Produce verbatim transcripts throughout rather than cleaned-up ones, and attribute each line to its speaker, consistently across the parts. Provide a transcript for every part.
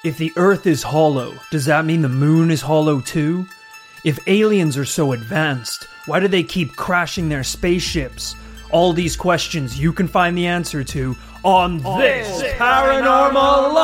Speaker 1: If the Earth is hollow, does that mean the moon is hollow too? If aliens are so advanced, why do they keep crashing their spaceships? All these questions you can find the answer to on oh, this Paranormal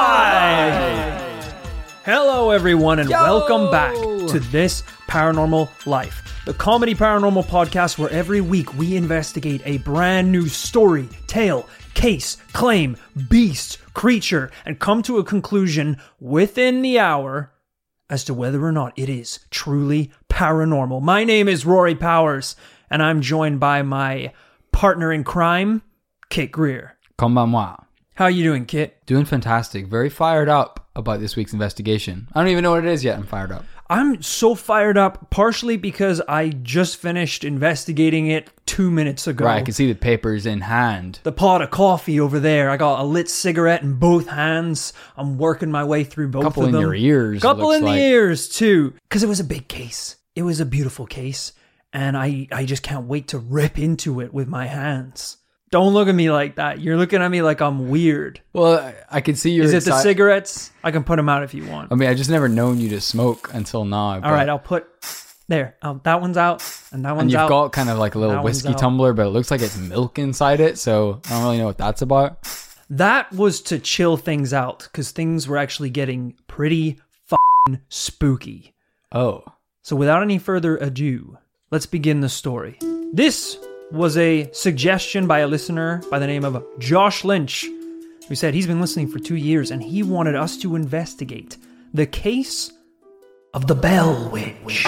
Speaker 1: Life! Hello everyone and Yo! welcome back to This Paranormal Life, the comedy paranormal podcast where every week we investigate a brand new story, tale, case, claim, beast, creature, and come to a conclusion within the hour as to whether or not it is truly paranormal. My name is Rory Powers, and I'm joined by my partner in crime, Kit Greer.
Speaker 2: Konbanwa.
Speaker 1: How are you doing, Kit?
Speaker 2: Doing fantastic. Very fired up about this week's investigation. I don't even know what it is yet. I'm fired up.
Speaker 1: I'm so fired up, partially because I just finished investigating it two minutes ago.
Speaker 2: Right, I can see the papers in hand.
Speaker 1: The pot of coffee over there. I got a lit cigarette in both hands. I'm working my way through both of them.
Speaker 2: Couple in your ears.
Speaker 1: Couple in
Speaker 2: like.
Speaker 1: the ears, too. Because it was a big case. It was a beautiful case. And I, I just can't wait to rip into it with my hands. Don't look at me like that. You're looking at me like I'm weird.
Speaker 2: Well, I, I can see your...
Speaker 1: Is it the cigarettes? I can put them out if you want.
Speaker 2: I mean, I just never known you to smoke until now.
Speaker 1: All right, I'll put... There. Oh, that one's out, and that one's out.
Speaker 2: And you've
Speaker 1: out.
Speaker 2: got kind of like a little whiskey tumbler, but it looks like it's milk inside it, so I don't really know what that's about.
Speaker 1: That was to chill things out, because things were actually getting pretty f***ing spooky.
Speaker 2: Oh.
Speaker 1: So without any further ado, let's begin the story. This was a suggestion by a listener by the name of Josh Lynch, who said he's been listening for two years and he wanted us to investigate the case of the Bell Witch.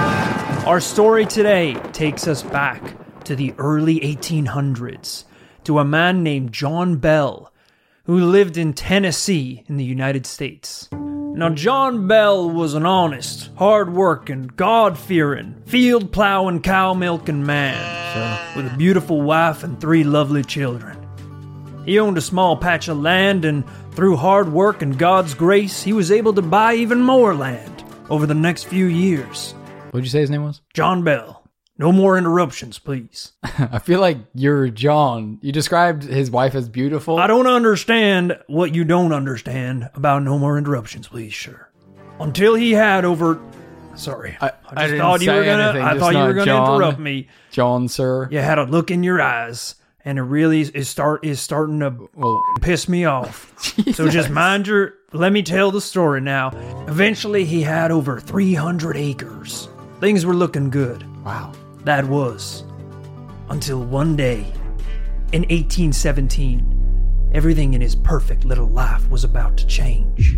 Speaker 1: Our story today takes us back to the early eighteen hundreds to a man named John Bell who lived in Tennessee in the United States. Now, John Bell was an honest, hard-working, God-fearing, field-plowing, cow-milking man sure. with a beautiful wife and three lovely children. He owned a small patch of land, and through hard work and God's grace, he was able to buy even more land over the next few years.
Speaker 2: What did you say his name was?
Speaker 1: John Bell. No more interruptions, please.
Speaker 2: I feel like you're John. You described his wife as beautiful.
Speaker 1: I don't understand what you don't understand about no more interruptions, please, sure. Until he had over... Sorry.
Speaker 2: I,
Speaker 1: I just
Speaker 2: I didn't
Speaker 1: thought you were gonna.
Speaker 2: anything,
Speaker 1: I thought you were going to interrupt me.
Speaker 2: John, sir.
Speaker 1: You had a look in your eyes, and it really is start is starting to well, piss me off. So just mind your... Let me tell the story now. Eventually, he had over three hundred acres. Things were looking good.
Speaker 2: Wow.
Speaker 1: That was until one day in eighteen seventeen, everything in his perfect little life was about to change.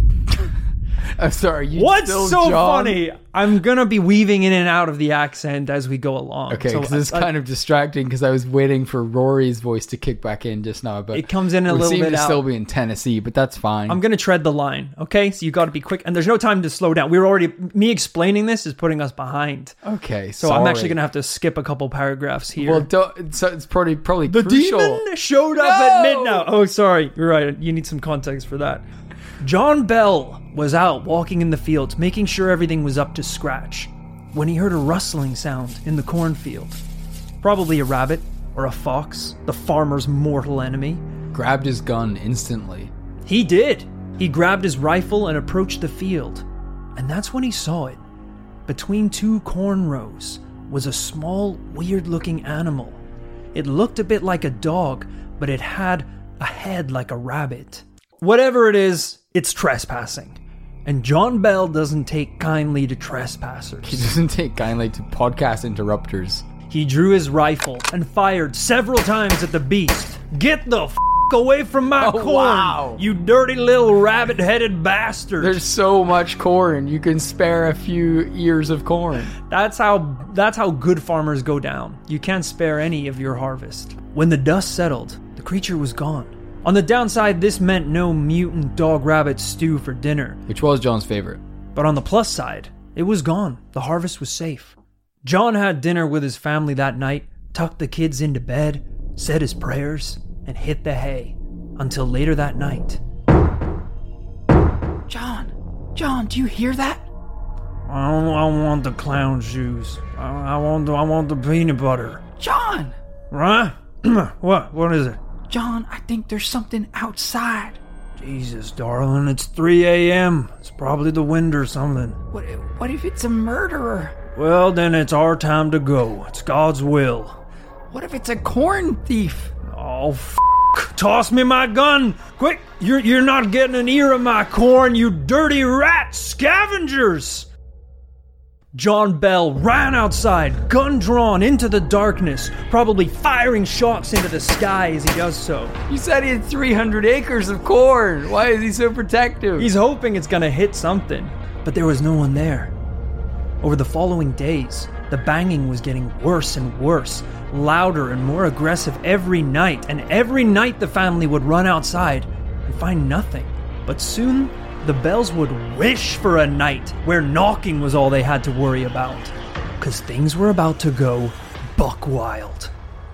Speaker 2: I'm sorry. You
Speaker 1: What's
Speaker 2: still
Speaker 1: so
Speaker 2: John?
Speaker 1: funny? I'm going to be weaving in and out of the accent as we go along.
Speaker 2: Okay, because
Speaker 1: so
Speaker 2: it's
Speaker 1: I,
Speaker 2: kind of distracting because I was waiting for Rory's voice to kick back in just now. But
Speaker 1: it comes in a
Speaker 2: we
Speaker 1: little
Speaker 2: seem
Speaker 1: bit
Speaker 2: to
Speaker 1: out.
Speaker 2: still be in Tennessee, but that's fine.
Speaker 1: I'm going to tread the line, okay? So you got to be quick. And there's no time to slow down. We were already... Me explaining this is putting us behind.
Speaker 2: Okay,
Speaker 1: So
Speaker 2: sorry.
Speaker 1: I'm actually going to have to skip a couple paragraphs here.
Speaker 2: Well, don't, so it's probably, probably
Speaker 1: the
Speaker 2: crucial.
Speaker 1: demon showed up
Speaker 2: No!
Speaker 1: at midnight. Oh, sorry. You're right. You need some context for that. John Bell was out walking in the fields, making sure everything was up to scratch, when he heard a rustling sound in the cornfield. Probably a rabbit or a fox, the farmer's mortal enemy.
Speaker 2: Grabbed his gun instantly.
Speaker 1: He did. He grabbed his rifle and approached the field. And that's when he saw it. Between two corn rows was a small, weird-looking animal. It looked a bit like a dog, but it had a head like a rabbit. Whatever it is, it's trespassing. And John Bell doesn't take kindly to trespassers.
Speaker 2: He doesn't take kindly to podcast interrupters.
Speaker 1: He drew his rifle and fired several times at the beast. Get the f*** away from my
Speaker 2: Oh,
Speaker 1: corn,
Speaker 2: wow.
Speaker 1: you dirty little rabbit-headed bastard.
Speaker 2: There's so much corn. You can spare a few ears of corn.
Speaker 1: That's how that's how good farmers go down. You can't spare any of your harvest. When the dust settled, the creature was gone. On the downside, this meant no mutant dog-rabbit stew for dinner.
Speaker 2: Which was John's favorite.
Speaker 1: But on the plus side, it was gone. The harvest was safe. John had dinner with his family that night, tucked the kids into bed, said his prayers, and hit the hay until later that night.
Speaker 2: John, John, do you hear that?
Speaker 1: I don't, I want the clown shoes. I, I want the, I want the peanut butter.
Speaker 2: John!
Speaker 1: Right? What? What is it?
Speaker 2: John, I think there's something outside.
Speaker 1: Jesus, darling, it's three a.m. It's probably the wind or something.
Speaker 2: What, what if it's a murderer?
Speaker 1: Well, then it's our time to go. It's God's will.
Speaker 2: What if it's a corn thief?
Speaker 1: Oh, f***. Toss me my gun! Quick! You're, you're not getting an ear of my corn, you dirty rat scavengers! John Bell ran outside, gun drawn, into the darkness, probably firing shots into the sky as he does so.
Speaker 2: You said he had three hundred acres of corn. Why is he so protective?
Speaker 1: He's hoping it's gonna hit something, but there was no one there. Over the following days, the banging was getting worse and worse, louder and more aggressive every night, and every night the family would run outside and find nothing. But soon, the Bells would wish for a night where knocking was all they had to worry about, because things were about to go buck wild.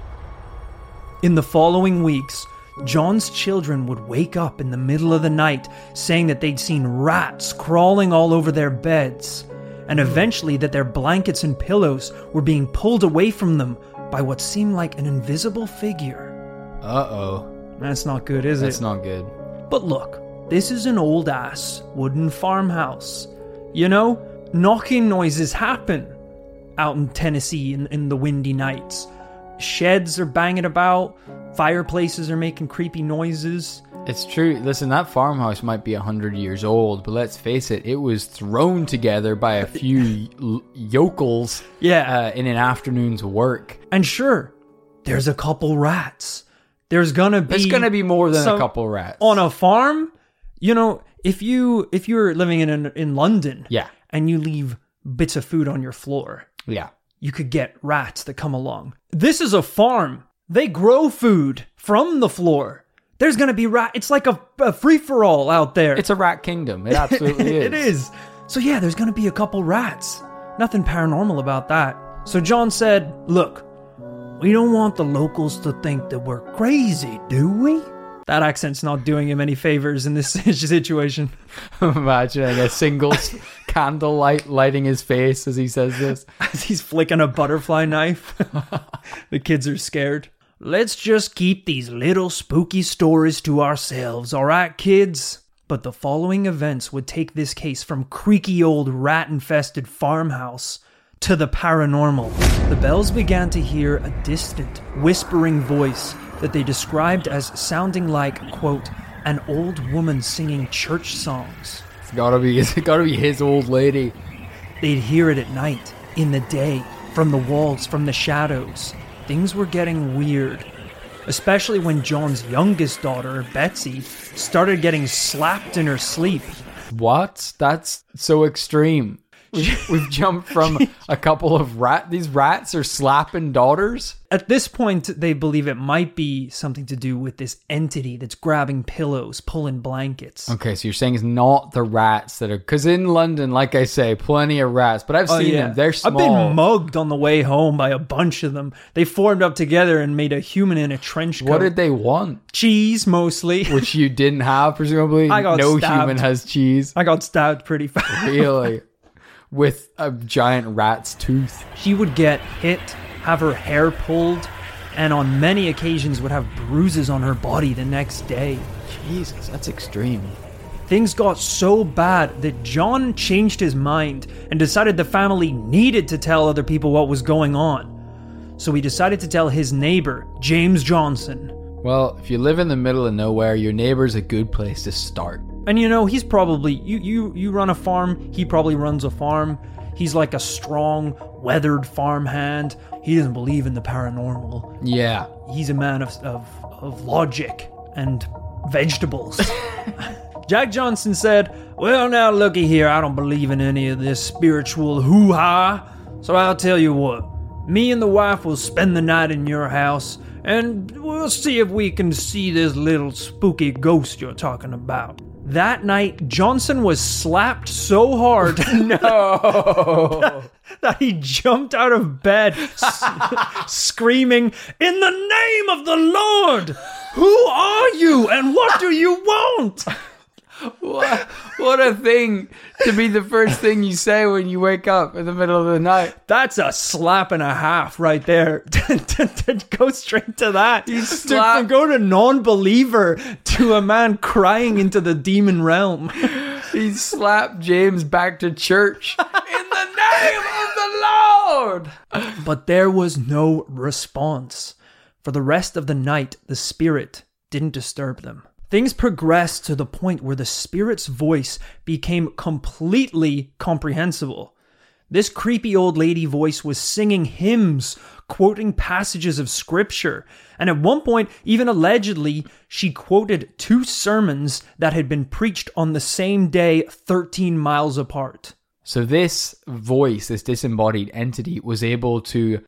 Speaker 1: In the following weeks, John's children would wake up in the middle of the night saying that they'd seen rats crawling all over their beds, and eventually that their blankets and pillows were being pulled away from them by what seemed like an invisible figure.
Speaker 2: Uh-oh.
Speaker 1: That's not good, is it?
Speaker 2: That's not good.
Speaker 1: But look, this is an old-ass wooden farmhouse. You know, knocking noises happen out in Tennessee in, in the windy nights. Sheds are banging about, fireplaces are making creepy noises.
Speaker 2: It's true. Listen, that farmhouse might be one hundred years old, but let's face it, it was thrown together by a few l- yokels
Speaker 1: yeah.
Speaker 2: uh, in an afternoon's work.
Speaker 1: And sure, there's a couple rats. There's gonna be...
Speaker 2: There's gonna be more than
Speaker 1: some,
Speaker 2: a couple rats.
Speaker 1: On a farm, you know, if, you, if you're living in, in London
Speaker 2: yeah.
Speaker 1: and you leave bits of food on your floor,
Speaker 2: yeah,
Speaker 1: you could get rats that come along. This is a farm. They grow food from the floor. There's going to be rat. It's like a, a free-for-all out there.
Speaker 2: It's a rat kingdom. It absolutely is.
Speaker 1: It is. So yeah, there's going to be a couple rats. Nothing paranormal about that. So John said, look, we don't want the locals to think that we're crazy, do we? That accent's not doing him any favors in this situation.
Speaker 2: Imagining a single candle light lighting his face as he says this.
Speaker 1: As he's flicking a butterfly knife. The kids are scared. Let's just keep these little spooky stories to ourselves, alright, kids? But the following events would take this case from creaky old rat-infested farmhouse to the paranormal. The Bells began to hear a distant, whispering voice that they described as sounding like, quote, an old woman singing church songs.
Speaker 2: It's gotta be, it's gotta be his old lady.
Speaker 1: They'd hear it at night, in the day, from the walls, from the shadows. Things were getting weird, especially when John's youngest daughter, Betsy, started getting slapped in her sleep.
Speaker 2: What? That's so extreme. We've, we've jumped from a couple of rat. These rats are slapping daughters.
Speaker 1: At this point, they believe it might be something to do with this entity that's grabbing pillows, pulling blankets.
Speaker 2: Okay, so you're saying it's not the rats that are... Because in London, like I say, plenty of rats. But I've
Speaker 1: Oh,
Speaker 2: seen
Speaker 1: yeah.
Speaker 2: them. They're small.
Speaker 1: I've been mugged on the way home by a bunch of them. They formed up together and made a human in a trench coat.
Speaker 2: What did they want?
Speaker 1: Cheese, mostly.
Speaker 2: Which you didn't have, presumably.
Speaker 1: I got
Speaker 2: no
Speaker 1: stabbed.
Speaker 2: human has cheese.
Speaker 1: I got stabbed pretty fast.
Speaker 2: Really? With a giant rat's tooth.
Speaker 1: She would get hit, have her hair pulled, and on many occasions would have bruises on her body the next day.
Speaker 2: Jesus, that's extreme.
Speaker 1: Things got so bad that John changed his mind and decided the family needed to tell other people what was going on. So he decided to tell his neighbor, James Johnson.
Speaker 2: Well, if you live in the middle of nowhere, your neighbor's a good place to start.
Speaker 1: And you know, he's probably, you, you, you run a farm, he probably runs a farm. He's like a strong, weathered farmhand. He doesn't believe in the paranormal.
Speaker 2: Yeah.
Speaker 1: He's a man of, of, of logic and vegetables. Jack Johnson said, well, now looky here, I don't believe in any of this spiritual hoo-ha. So I'll tell you what, me and the wife will spend the night in your house and we'll see if we can see this little spooky ghost you're talking about. That night, Johnson was slapped so hard
Speaker 2: no.
Speaker 1: that, that he jumped out of bed s- screaming, in the name of the Lord, who are you and what do you want?
Speaker 2: What, what a thing to be the first thing you say when you wake up in the middle of the night.
Speaker 1: That's a slap and a half right there. to, to, to go straight to that.
Speaker 2: You
Speaker 1: to,
Speaker 2: slap-
Speaker 1: to go to non-believer to a man crying into the demon realm.
Speaker 2: He slapped James back to church. In the name of the Lord!
Speaker 1: But there was no response. For the rest of the night, the spirit didn't disturb them. Things progressed to the point where the spirit's voice became completely comprehensible. This creepy old lady voice was singing hymns, quoting passages of scripture, and at one point, even allegedly, she quoted two sermons that had been preached on the same day, thirteen miles apart.
Speaker 2: So this voice, this disembodied entity, was able to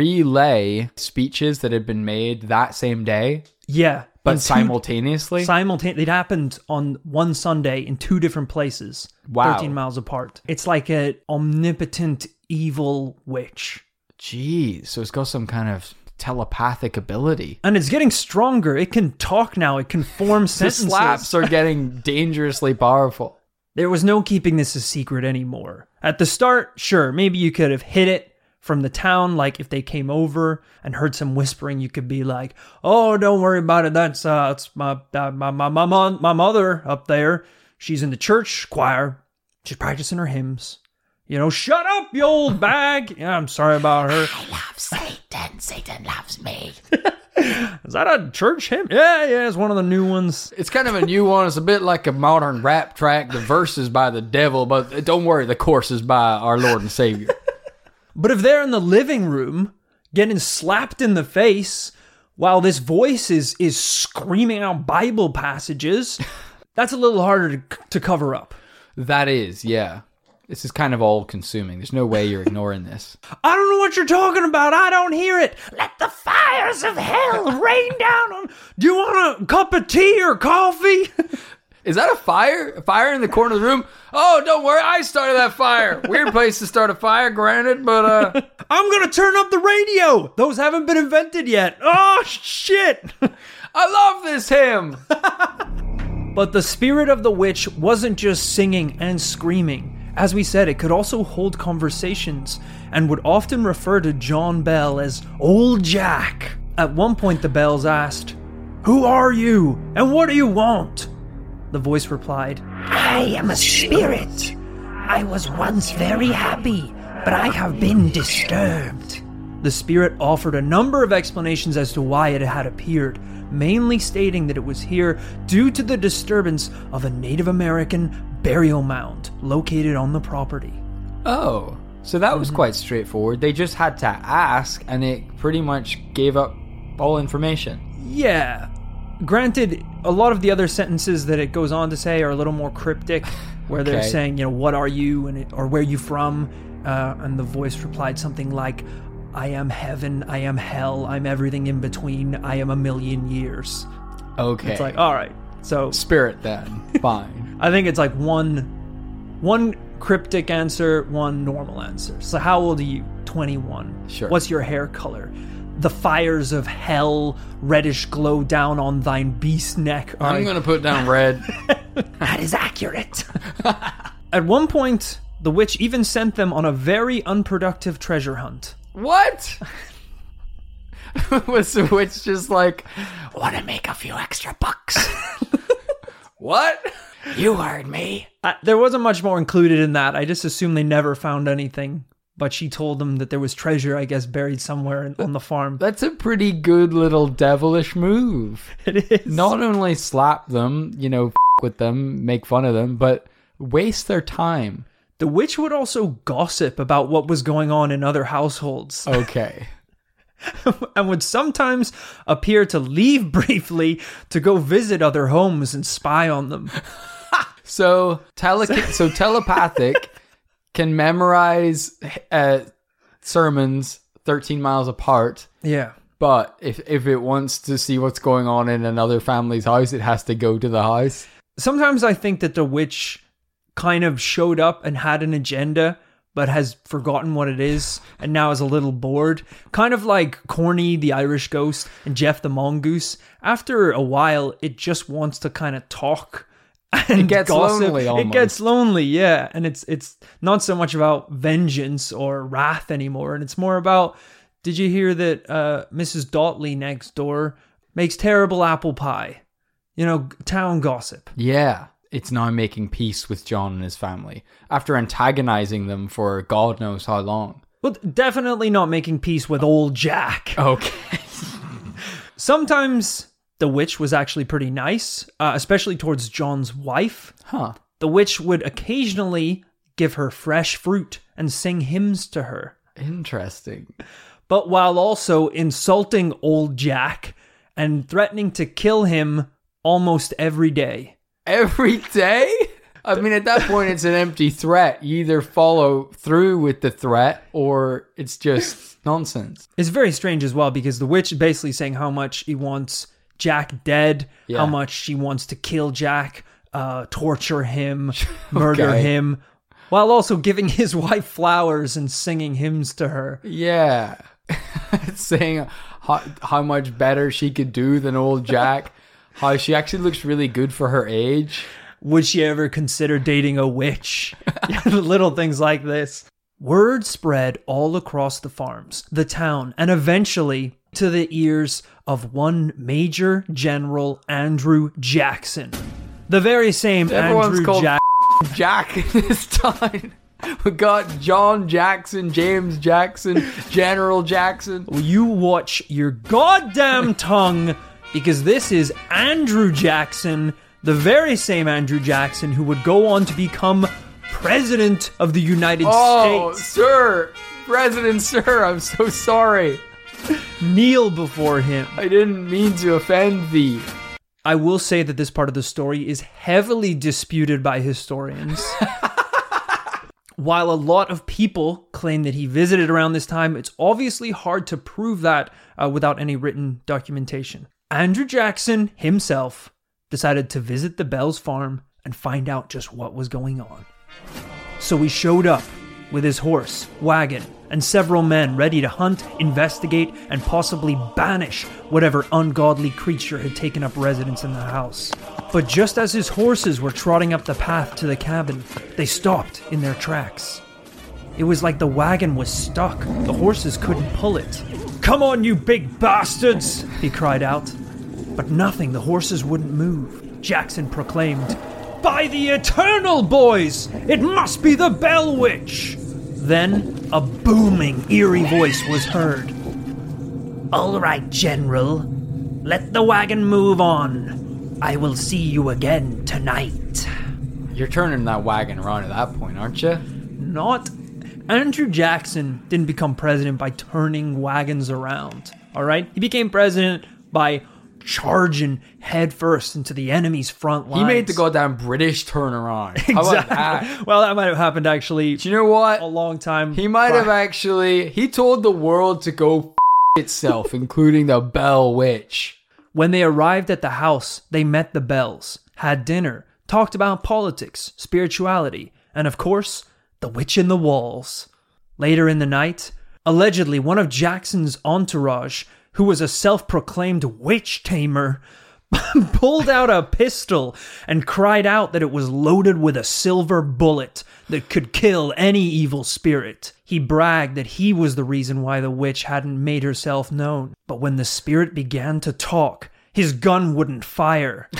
Speaker 2: relay speeches that had been made that same day?
Speaker 1: Yeah.
Speaker 2: But
Speaker 1: in
Speaker 2: simultaneously?
Speaker 1: Two, simultaneously. It happened on one Sunday in two different places.
Speaker 2: Wow.
Speaker 1: thirteen miles apart. It's like an omnipotent evil witch.
Speaker 2: Jeez. So it's got some kind of telepathic ability.
Speaker 1: And it's getting stronger. It can talk now. It can form
Speaker 2: The
Speaker 1: sentences.
Speaker 2: slaps are getting dangerously powerful.
Speaker 1: There was no keeping this a secret anymore. At the start, sure, maybe you could have hid it from the town, like if they came over and heard some whispering, you could be like, "Oh, don't worry about it. That's uh, it's my uh, my my my mom, my mother up there. She's in the church choir. She's practicing her hymns. You know, shut up, you old bag." Yeah, I'm sorry about her.
Speaker 3: I love Satan. Satan loves me.
Speaker 1: Is that a church hymn? Yeah, yeah, it's one of the new ones.
Speaker 2: It's kind of a new one. It's a bit like a modern rap track. The verse is by the devil, but don't worry, the chorus is by our Lord and Savior.
Speaker 1: But if they're in the living room getting slapped in the face while this voice is is screaming out Bible passages, that's a little harder to, to cover up.
Speaker 2: That is, yeah. This is kind of all consuming. There's no way you're ignoring this.
Speaker 1: I don't know what you're talking about. I don't hear it.
Speaker 3: Let the fires of hell rain down on...
Speaker 1: Do you want a cup of tea or coffee?
Speaker 2: Is that a fire? A fire in the corner of the room? Oh, don't worry. I started that fire. Weird place to start a fire, granted, but uh...
Speaker 1: I'm going to turn up the radio. Those haven't been invented yet. Oh, shit.
Speaker 2: I love this hymn.
Speaker 1: But the spirit of the witch wasn't just singing and screaming. As we said, it could also hold conversations and would often refer to John Bell as Old Jack. At one point, the Bells asked, "Who are you and what do you want?" The voice replied,
Speaker 3: I am a spirit. I was once very happy, but I have been disturbed.
Speaker 1: The spirit offered a number of explanations as to why it had appeared, mainly stating that it was here due to the disturbance of a Native American burial mound located on the property.
Speaker 2: Oh, so that was
Speaker 1: Mm-hmm.
Speaker 2: quite straightforward. They just had to ask, and it pretty much gave up all information.
Speaker 1: Yeah. Granted, a lot of the other sentences that it goes on to say are a little more cryptic, where they're
Speaker 2: Okay.
Speaker 1: saying, you know, what are you, and it, or where you from, uh, and the voice replied something like, I am heaven, I am hell, I'm everything in between, I am a million years.
Speaker 2: Okay.
Speaker 1: It's like, all right. So
Speaker 2: Spirit then. Fine.
Speaker 1: I think it's like one, one cryptic answer, one normal answer. So how old are you? twenty-one.
Speaker 2: Sure.
Speaker 1: What's your hair color? The fires of hell reddish glow down on thine beast neck. All
Speaker 2: I'm
Speaker 1: right.
Speaker 2: going to put down red.
Speaker 3: That is accurate.
Speaker 1: At one point, the witch even sent them on a very unproductive treasure hunt.
Speaker 2: What? Was the witch just like,
Speaker 3: Want to make a few extra bucks?
Speaker 2: what?
Speaker 3: You heard me.
Speaker 1: Uh, there wasn't much more included in that. I just assumed they never found anything. But she told them that there was treasure, I guess, buried somewhere in, on the farm.
Speaker 2: That's a pretty good little devilish move.
Speaker 1: It is.
Speaker 2: Not only slap them, you know, f- with them, make fun of them, but waste their time.
Speaker 1: The witch would also gossip about what was going on in other households.
Speaker 2: Okay.
Speaker 1: And would sometimes appear to leave briefly to go visit other homes and spy on them.
Speaker 2: So, tele- so telepathic can memorize uh, sermons thirteen miles apart,
Speaker 1: Yeah.
Speaker 2: but if, if it wants to see what's going on in another family's house, it has to go to the house.
Speaker 1: Sometimes I think that the witch kind of showed up and had an agenda, but has forgotten what it is, and now is a little bored. Kind of like Corny, the Irish ghost, and Jeff the Mongoose. After a while, it just wants to kind of talk and
Speaker 2: It gets
Speaker 1: gossip.
Speaker 2: lonely
Speaker 1: It
Speaker 2: almost.
Speaker 1: gets lonely, yeah. And it's it's not so much about vengeance or wrath anymore, and it's more about, did you hear that uh, Missus Dotley next door makes terrible apple pie? You know, town gossip.
Speaker 2: Yeah. It's now making peace with John and his family after antagonizing them for God knows how long.
Speaker 1: Well, definitely not making peace with old Jack.
Speaker 2: Okay.
Speaker 1: Sometimes the witch was actually pretty nice, uh, especially towards John's wife.
Speaker 2: Huh.
Speaker 1: The witch would occasionally give her fresh fruit and sing hymns to her.
Speaker 2: Interesting.
Speaker 1: But while also insulting old Jack and threatening to kill him almost every day.
Speaker 2: Every day? I mean, at that point, it's an empty threat. You either follow through with the threat or it's just nonsense.
Speaker 1: It's very strange as well, because the witch is basically saying how much he wants Jack dead,
Speaker 2: Yeah.
Speaker 1: how much she wants to kill Jack, uh, torture him, murder
Speaker 2: Okay.
Speaker 1: him, while also giving his wife flowers and singing hymns to her.
Speaker 2: Yeah. Saying how, how much better she could do than old Jack. How she actually looks really good for her age.
Speaker 1: Would she ever consider dating a witch? Little things like this. Word spread all across the farms, the town, and eventually to the ears of one Major General Andrew Jackson. The very same
Speaker 2: Everyone's
Speaker 1: Andrew
Speaker 2: called
Speaker 1: Jackson.
Speaker 2: Jack this time. We got John Jackson, James Jackson, General Jackson.
Speaker 1: You watch your goddamn tongue, because this is Andrew Jackson, the very same Andrew Jackson who would go on to become President of the United
Speaker 2: Oh,
Speaker 1: States.
Speaker 2: sir. President, sir, I'm so sorry.
Speaker 1: Kneel before him.
Speaker 2: I didn't mean to offend thee.
Speaker 1: I will say that this part of the story is heavily disputed by historians. While a lot of people claim that he visited around this time, it's obviously hard to prove that uh, without any written documentation. Andrew Jackson himself decided to visit the Bells farm and find out just what was going on. So he showed up with his horse, wagon, and several men ready to hunt, investigate, and possibly banish whatever ungodly creature had taken up residence in the house. But just as his horses were trotting up the path to the cabin, they stopped in their tracks. It was like the wagon was stuck. The horses couldn't pull it. "Come on, you big bastards!" he cried out. But nothing, the horses wouldn't move. Jackson proclaimed, "By the Eternal, boys! It must be the Bell Witch!" Then a booming, eerie voice was heard.
Speaker 3: All right, General. Let the wagon move on. I will see you again tonight.
Speaker 2: You're turning that wagon around at that point, aren't you?
Speaker 1: Not. Andrew Jackson didn't become president by turning wagons around, all right? He became president by charging headfirst into the enemy's front lines.
Speaker 2: He made the goddamn British turn around. How about that?
Speaker 1: Exactly. Well, that might have happened actually
Speaker 2: Do you know what?
Speaker 1: a long time.
Speaker 2: He might have
Speaker 1: back.
Speaker 2: actually... He told the world to go f- itself, including the Bell Witch.
Speaker 1: When they arrived at the house, they met the Bells, had dinner, talked about politics, spirituality, and of course, the witch in the walls. Later in the night, allegedly one of Jackson's entourage, who was a self-proclaimed witch tamer, pulled out a pistol and cried out that it was loaded with a silver bullet that could kill any evil spirit. He bragged that he was the reason why the witch hadn't made herself known. But when the spirit began to talk, his gun wouldn't fire.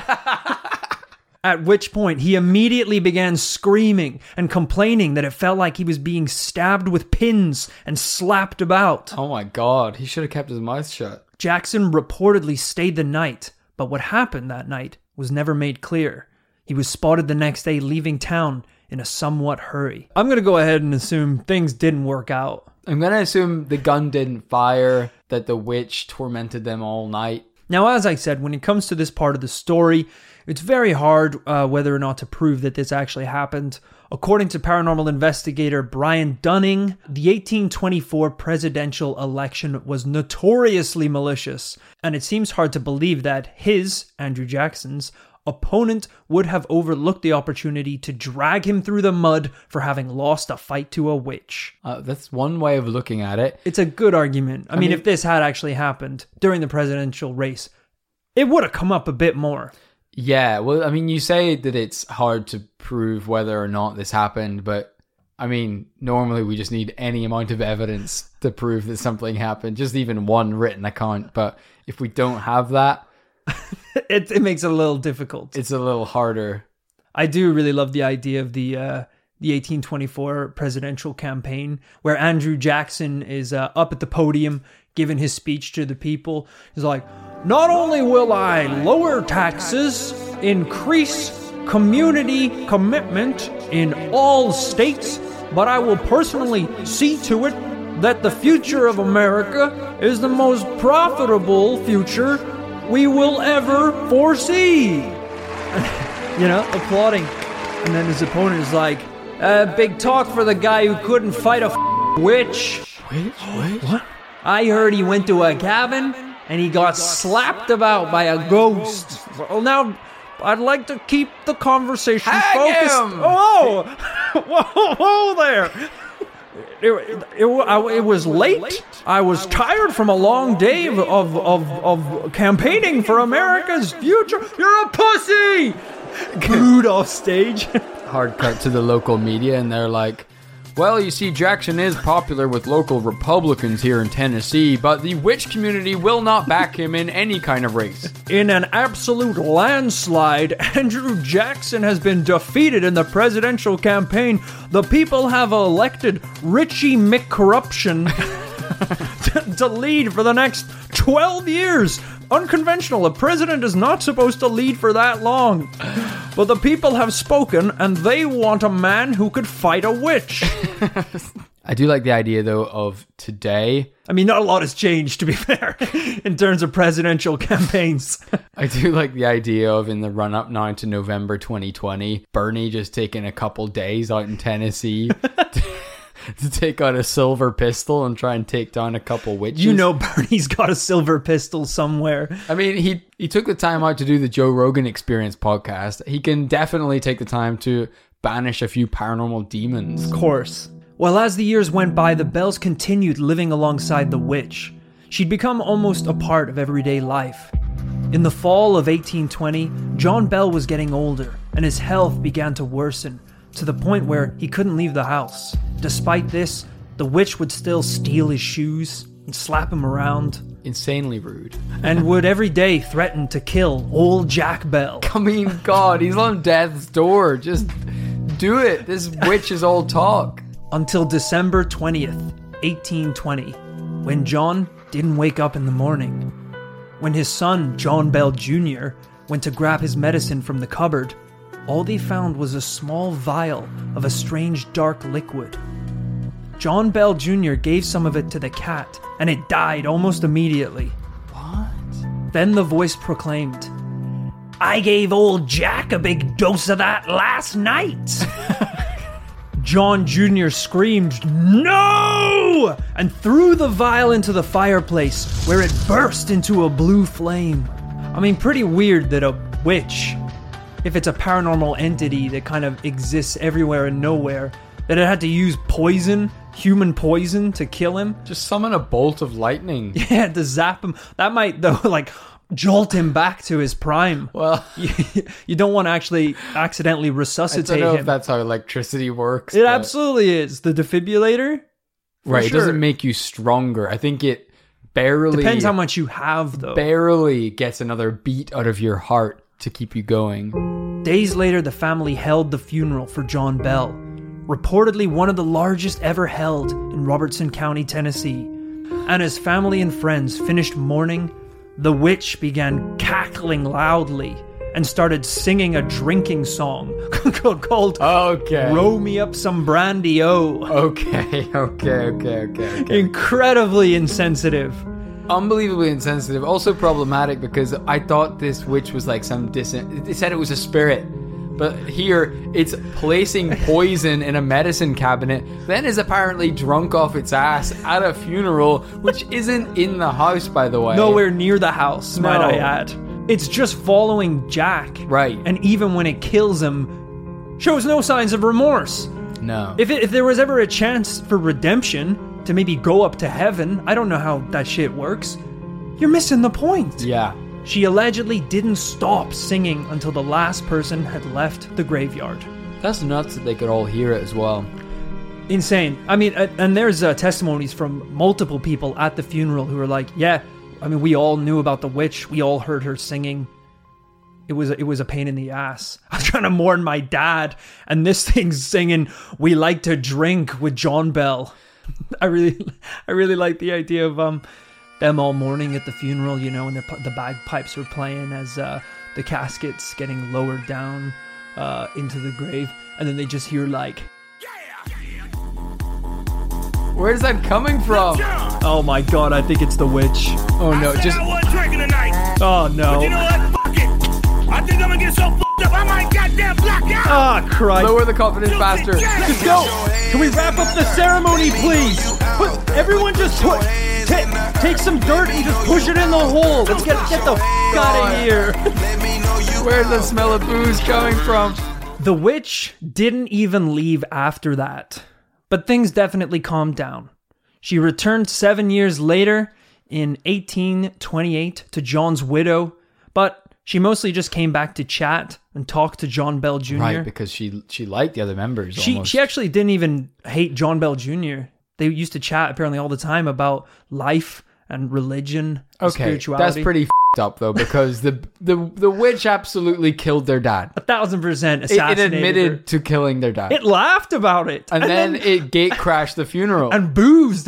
Speaker 1: At which point, he immediately began screaming and complaining that it felt like he was being stabbed with pins and slapped about.
Speaker 2: Oh my god, he should have kept his mouth shut.
Speaker 1: Jackson reportedly stayed the night, but what happened that night was never made clear. He was spotted the next day leaving town in a somewhat hurry. I'm going to go ahead and assume things didn't work out.
Speaker 2: I'm gonna assume the gun didn't fire, that the witch tormented them all night.
Speaker 1: Now, as I said, when it comes to this part of the story, it's very hard uh, whether or not to prove that this actually happened. According to paranormal investigator Brian Dunning, the eighteen twenty-four presidential election was notoriously malicious, and it seems hard to believe that his, Andrew Jackson's, opponent would have overlooked the opportunity to drag him through the mud for having lost a fight to a witch.
Speaker 2: Uh, that's one way of looking at it.
Speaker 1: It's a good argument. I,
Speaker 2: I
Speaker 1: mean,
Speaker 2: mean-
Speaker 1: if this had actually happened during the presidential race, it would have come up a bit more.
Speaker 2: Yeah, well, I mean, you say that it's hard to prove whether or not this happened, but I mean, normally we just need any amount of evidence to prove that something happened, just even one written account. But if we don't have that,
Speaker 1: it, it makes it a little difficult.
Speaker 2: It's a little harder.
Speaker 1: I do really love the idea of the uh, the eighteen twenty-four presidential campaign, where Andrew Jackson is uh, up at the podium giving his speech to the people. He's like, "Not only will I lower taxes, increase community commitment in all states, but I will personally see to it that the future of America is the most profitable future we will ever foresee." You know, applauding. And then his opponent is like, uh, big talk for the guy who couldn't fight a f- witch.
Speaker 2: Witch? Witch?
Speaker 1: What? I heard he went to a cabin and he got slapped about by a ghost. Well, now, I'd like to keep the conversation
Speaker 2: Hang
Speaker 1: focused.
Speaker 2: him!
Speaker 1: Whoa! Whoa, whoa there! It, it, it, it was late. I was tired from a long day of, of, of, of campaigning for America's future. You're a pussy! Booed off stage.
Speaker 2: Hard cut to the local media, and they're like, well, you see, Jackson is popular with local Republicans here in Tennessee, but the witch community will not back him in any kind of race.
Speaker 1: In an absolute landslide, Andrew Jackson has been defeated in the presidential campaign. The people have elected Richie McCorruption to, to lead for the next twelve years. Unconventional. A president is not supposed to lead for that long. But the people have spoken, and they want a man who could fight a witch.
Speaker 2: I do like the idea, though, of today.
Speaker 1: I mean, not a lot has changed, to be fair, in terms of presidential campaigns.
Speaker 2: I do like the idea of, in the run-up now to November twenty twenty, Bernie just taking a couple days out in Tennessee to, to take out a silver pistol and try and take down a couple witches.
Speaker 1: You know Bernie's got a silver pistol somewhere.
Speaker 2: I mean, he, he took the time out to do the Joe Rogan Experience podcast. He can definitely take the time to banish a few paranormal demons.
Speaker 1: Of course. Well, as the years went by, the Bells continued living alongside the witch. She'd become almost a part of everyday life. In the fall of eighteen twenty, John Bell was getting older, and his health began to worsen, to the point where he couldn't leave the house. Despite this, the witch would still steal his shoes and slap him around.
Speaker 2: Insanely rude.
Speaker 1: And would every day threaten to kill old Jack Bell.
Speaker 2: I mean, God, he's on death's door. Just do it. This witch is all talk.
Speaker 1: Until December twentieth, eighteen twenty, when John didn't wake up in the morning. When his son, John Bell Junior, went to grab his medicine from the cupboard, all they found was a small vial of a strange dark liquid. John Bell Junior gave some of it to the cat, and it died almost immediately.
Speaker 2: What?
Speaker 1: Then the voice proclaimed,
Speaker 3: I gave old Jack a big dose of that last night.
Speaker 1: John Junior screamed, "No!" and threw the vial into the fireplace, where it burst into a blue flame. I mean, pretty weird that a witch, if it's a paranormal entity that kind of exists everywhere and nowhere, that it had to use poison, human poison, to kill him.
Speaker 2: Just summon a bolt of lightning.
Speaker 1: Yeah, to zap him. That might, though, like, jolt him back to his prime.
Speaker 2: Well,
Speaker 1: you, you don't want to actually accidentally resuscitate
Speaker 2: I don't know
Speaker 1: him.
Speaker 2: if that's how electricity works.
Speaker 1: It
Speaker 2: but...
Speaker 1: absolutely is. The defibrillator?
Speaker 2: Right,
Speaker 1: sure.
Speaker 2: It doesn't make you stronger. I think it barely...
Speaker 1: Depends how much you have, though.
Speaker 2: Barely gets another beat out of your heart to keep you going.
Speaker 1: Days later, the family held the funeral for John Bell, reportedly one of the largest ever held in Robertson County, Tennessee. And as family and friends finished mourning, the witch began cackling loudly and started singing a drinking song called
Speaker 2: Okay.
Speaker 1: Row Me Up Some Brandy-O.
Speaker 2: Okay, okay, okay, okay, okay.
Speaker 1: Incredibly insensitive.
Speaker 2: Unbelievably insensitive. Also problematic because I thought this witch was like some distant... They said it was a spirit. But here, it's placing poison in a medicine cabinet, then is apparently drunk off its ass at a funeral, which isn't in the house, by the way.
Speaker 1: Nowhere near the house,
Speaker 2: No.
Speaker 1: might I add. It's just following Jack.
Speaker 2: Right.
Speaker 1: And even when it kills him, shows no signs of remorse.
Speaker 2: No.
Speaker 1: If, it, if there was ever a chance for redemption, to maybe go up to heaven, I don't know how that shit works, you're missing the point.
Speaker 2: Yeah.
Speaker 1: She allegedly didn't stop singing until the last person had left the graveyard.
Speaker 2: That's nuts that they could all hear it as well.
Speaker 1: Insane. I mean, and there's uh, testimonies from multiple people at the funeral who were like, yeah, I mean, we all knew about the witch. We all heard her singing. It was, it was a pain in the ass. I was trying to mourn my dad, and this thing's singing, "We like to drink" with John Bell. I really, I really like the idea of um, them all mourning at the funeral, you know, and the, the bagpipes were playing as uh, the casket's getting lowered down uh, into the grave, and then they just hear like,
Speaker 2: where's that coming from?
Speaker 1: oh my god, I think it's the witch.
Speaker 2: Oh no,
Speaker 4: I said
Speaker 2: just
Speaker 4: I wasn't drinking tonight.
Speaker 1: Oh no.
Speaker 4: But you know what? Fuck it. I think I'm gonna get so fucked up I might goddamn black out.
Speaker 1: Ah, Christ.
Speaker 2: lower the confidence faster.
Speaker 1: Let's go. Can we wrap up the ceremony, please? Put, everyone just put, ta- take some dirt and just push it in the hole. Let's get, get the f*** out of here.
Speaker 2: Where's the smell of booze coming from?
Speaker 1: The witch didn't even leave after that, but things definitely calmed down. She returned seven years later in eighteen twenty-eight to John's widow, but she mostly just came back to chat and talk to John Bell Junior
Speaker 2: Right, because she she liked the other members
Speaker 1: She
Speaker 2: almost.
Speaker 1: she actually didn't even hate John Bell Junior They used to chat apparently all the time about life and religion and
Speaker 2: okay,
Speaker 1: spirituality.
Speaker 2: that's pretty f***ed up though, because the, the the witch absolutely killed their dad.
Speaker 1: A thousand percent
Speaker 2: It,
Speaker 1: assassinated
Speaker 2: it admitted
Speaker 1: her.
Speaker 2: to killing their dad.
Speaker 1: It laughed about it.
Speaker 2: and, then, it gate crashed the funeral.
Speaker 1: and boozed.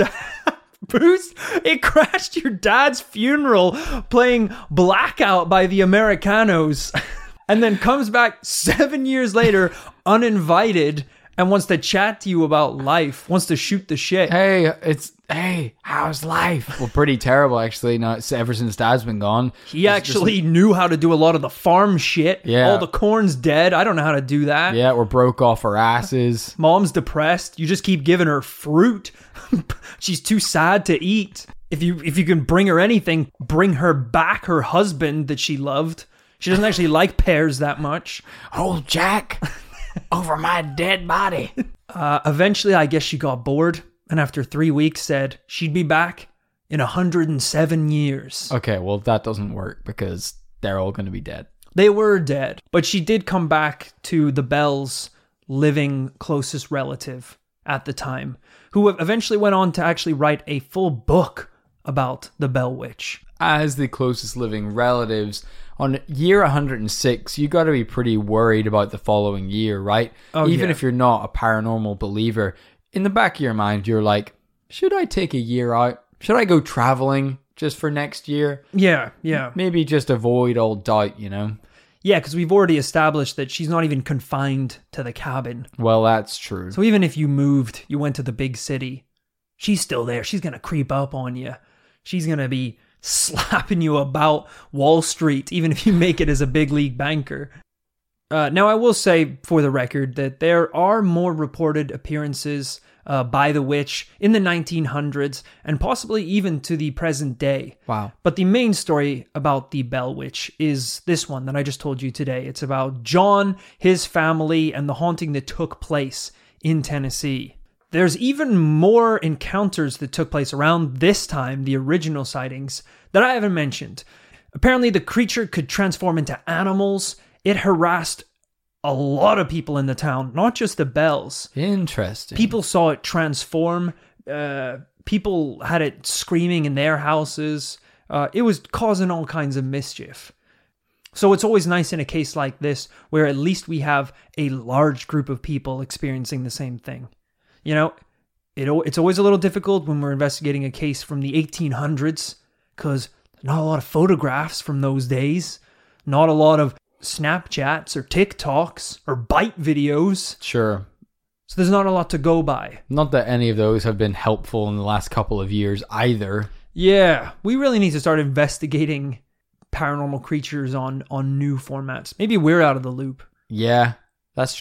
Speaker 1: Boozed. It crashed your dad's funeral playing Blackout by the Americanos. And then comes back seven years later uninvited and wants to chat to you about life, wants to shoot the shit.
Speaker 2: Hey, it's hey, how's life? Well, pretty terrible actually. No, it's ever since Dad's been gone.
Speaker 1: He
Speaker 2: It's just-
Speaker 1: actually knew how to do a lot of the farm shit.
Speaker 2: Yeah.
Speaker 1: All the corn's dead. I don't know how to do that.
Speaker 2: yeah, we're broke off our asses.
Speaker 1: Mom's depressed. You just keep giving her fruit. She's too sad to eat. If you if you can bring her anything, bring her back her husband that she loved. She doesn't actually like pears that much.
Speaker 2: Oh, Jack, over my dead body.
Speaker 1: Uh, eventually, I guess she got bored, and after three weeks said she'd be back in one hundred seven years.
Speaker 2: Okay, well that doesn't work because they're all going to be dead.
Speaker 1: They were dead, but she did come back to the Bells' living closest relative at the time, who eventually went on to actually write a full book about the Bell Witch.
Speaker 2: As the closest living relatives, on year one hundred six, you got to be pretty worried about the following year, right?
Speaker 1: Oh,
Speaker 2: Even
Speaker 1: yeah.
Speaker 2: if you're not a paranormal believer, in the back of your mind, you're like, should I take a year out? Should I go traveling just for next year?
Speaker 1: Yeah, yeah.
Speaker 2: Maybe just avoid all doubt, you know?
Speaker 1: Yeah, because we've already established that she's not even confined to the cabin.
Speaker 2: Well, that's true.
Speaker 1: So even if you moved, you went to the big city, she's still there. She's going to creep up on you. She's going to be slapping you about Wall Street, even if you make it as a big league banker. Uh, now, I will say, for the record, that there are more reported appearances uh, by the witch in the nineteen hundreds and possibly even to the present day.
Speaker 2: Wow.
Speaker 1: But the main story about the Bell Witch is this one that I just told you today. It's about John, his family, and the haunting that took place in Tennessee. There's even more encounters that took place around this time, the original sightings, that I haven't mentioned. Apparently, the creature could transform into animals. It harassed a lot of people in the town, not just the Bells.
Speaker 2: Interesting.
Speaker 1: People saw it transform. Uh, people had it screaming in their houses. Uh, it was causing all kinds of mischief. So it's always nice in a case like this where at least we have a large group of people experiencing the same thing. You know, it, it's always a little difficult when we're investigating a case from the eighteen hundreds because not a lot of photographs from those days, not a lot of Snapchats or TikToks or Byte videos.
Speaker 2: Sure.
Speaker 1: So there's not a lot to go by.
Speaker 2: Not that any of those have been helpful in the last couple of years either.
Speaker 1: Yeah, we really need to start investigating paranormal creatures on, on new formats. Maybe we're out of the loop.
Speaker 2: Yeah, that's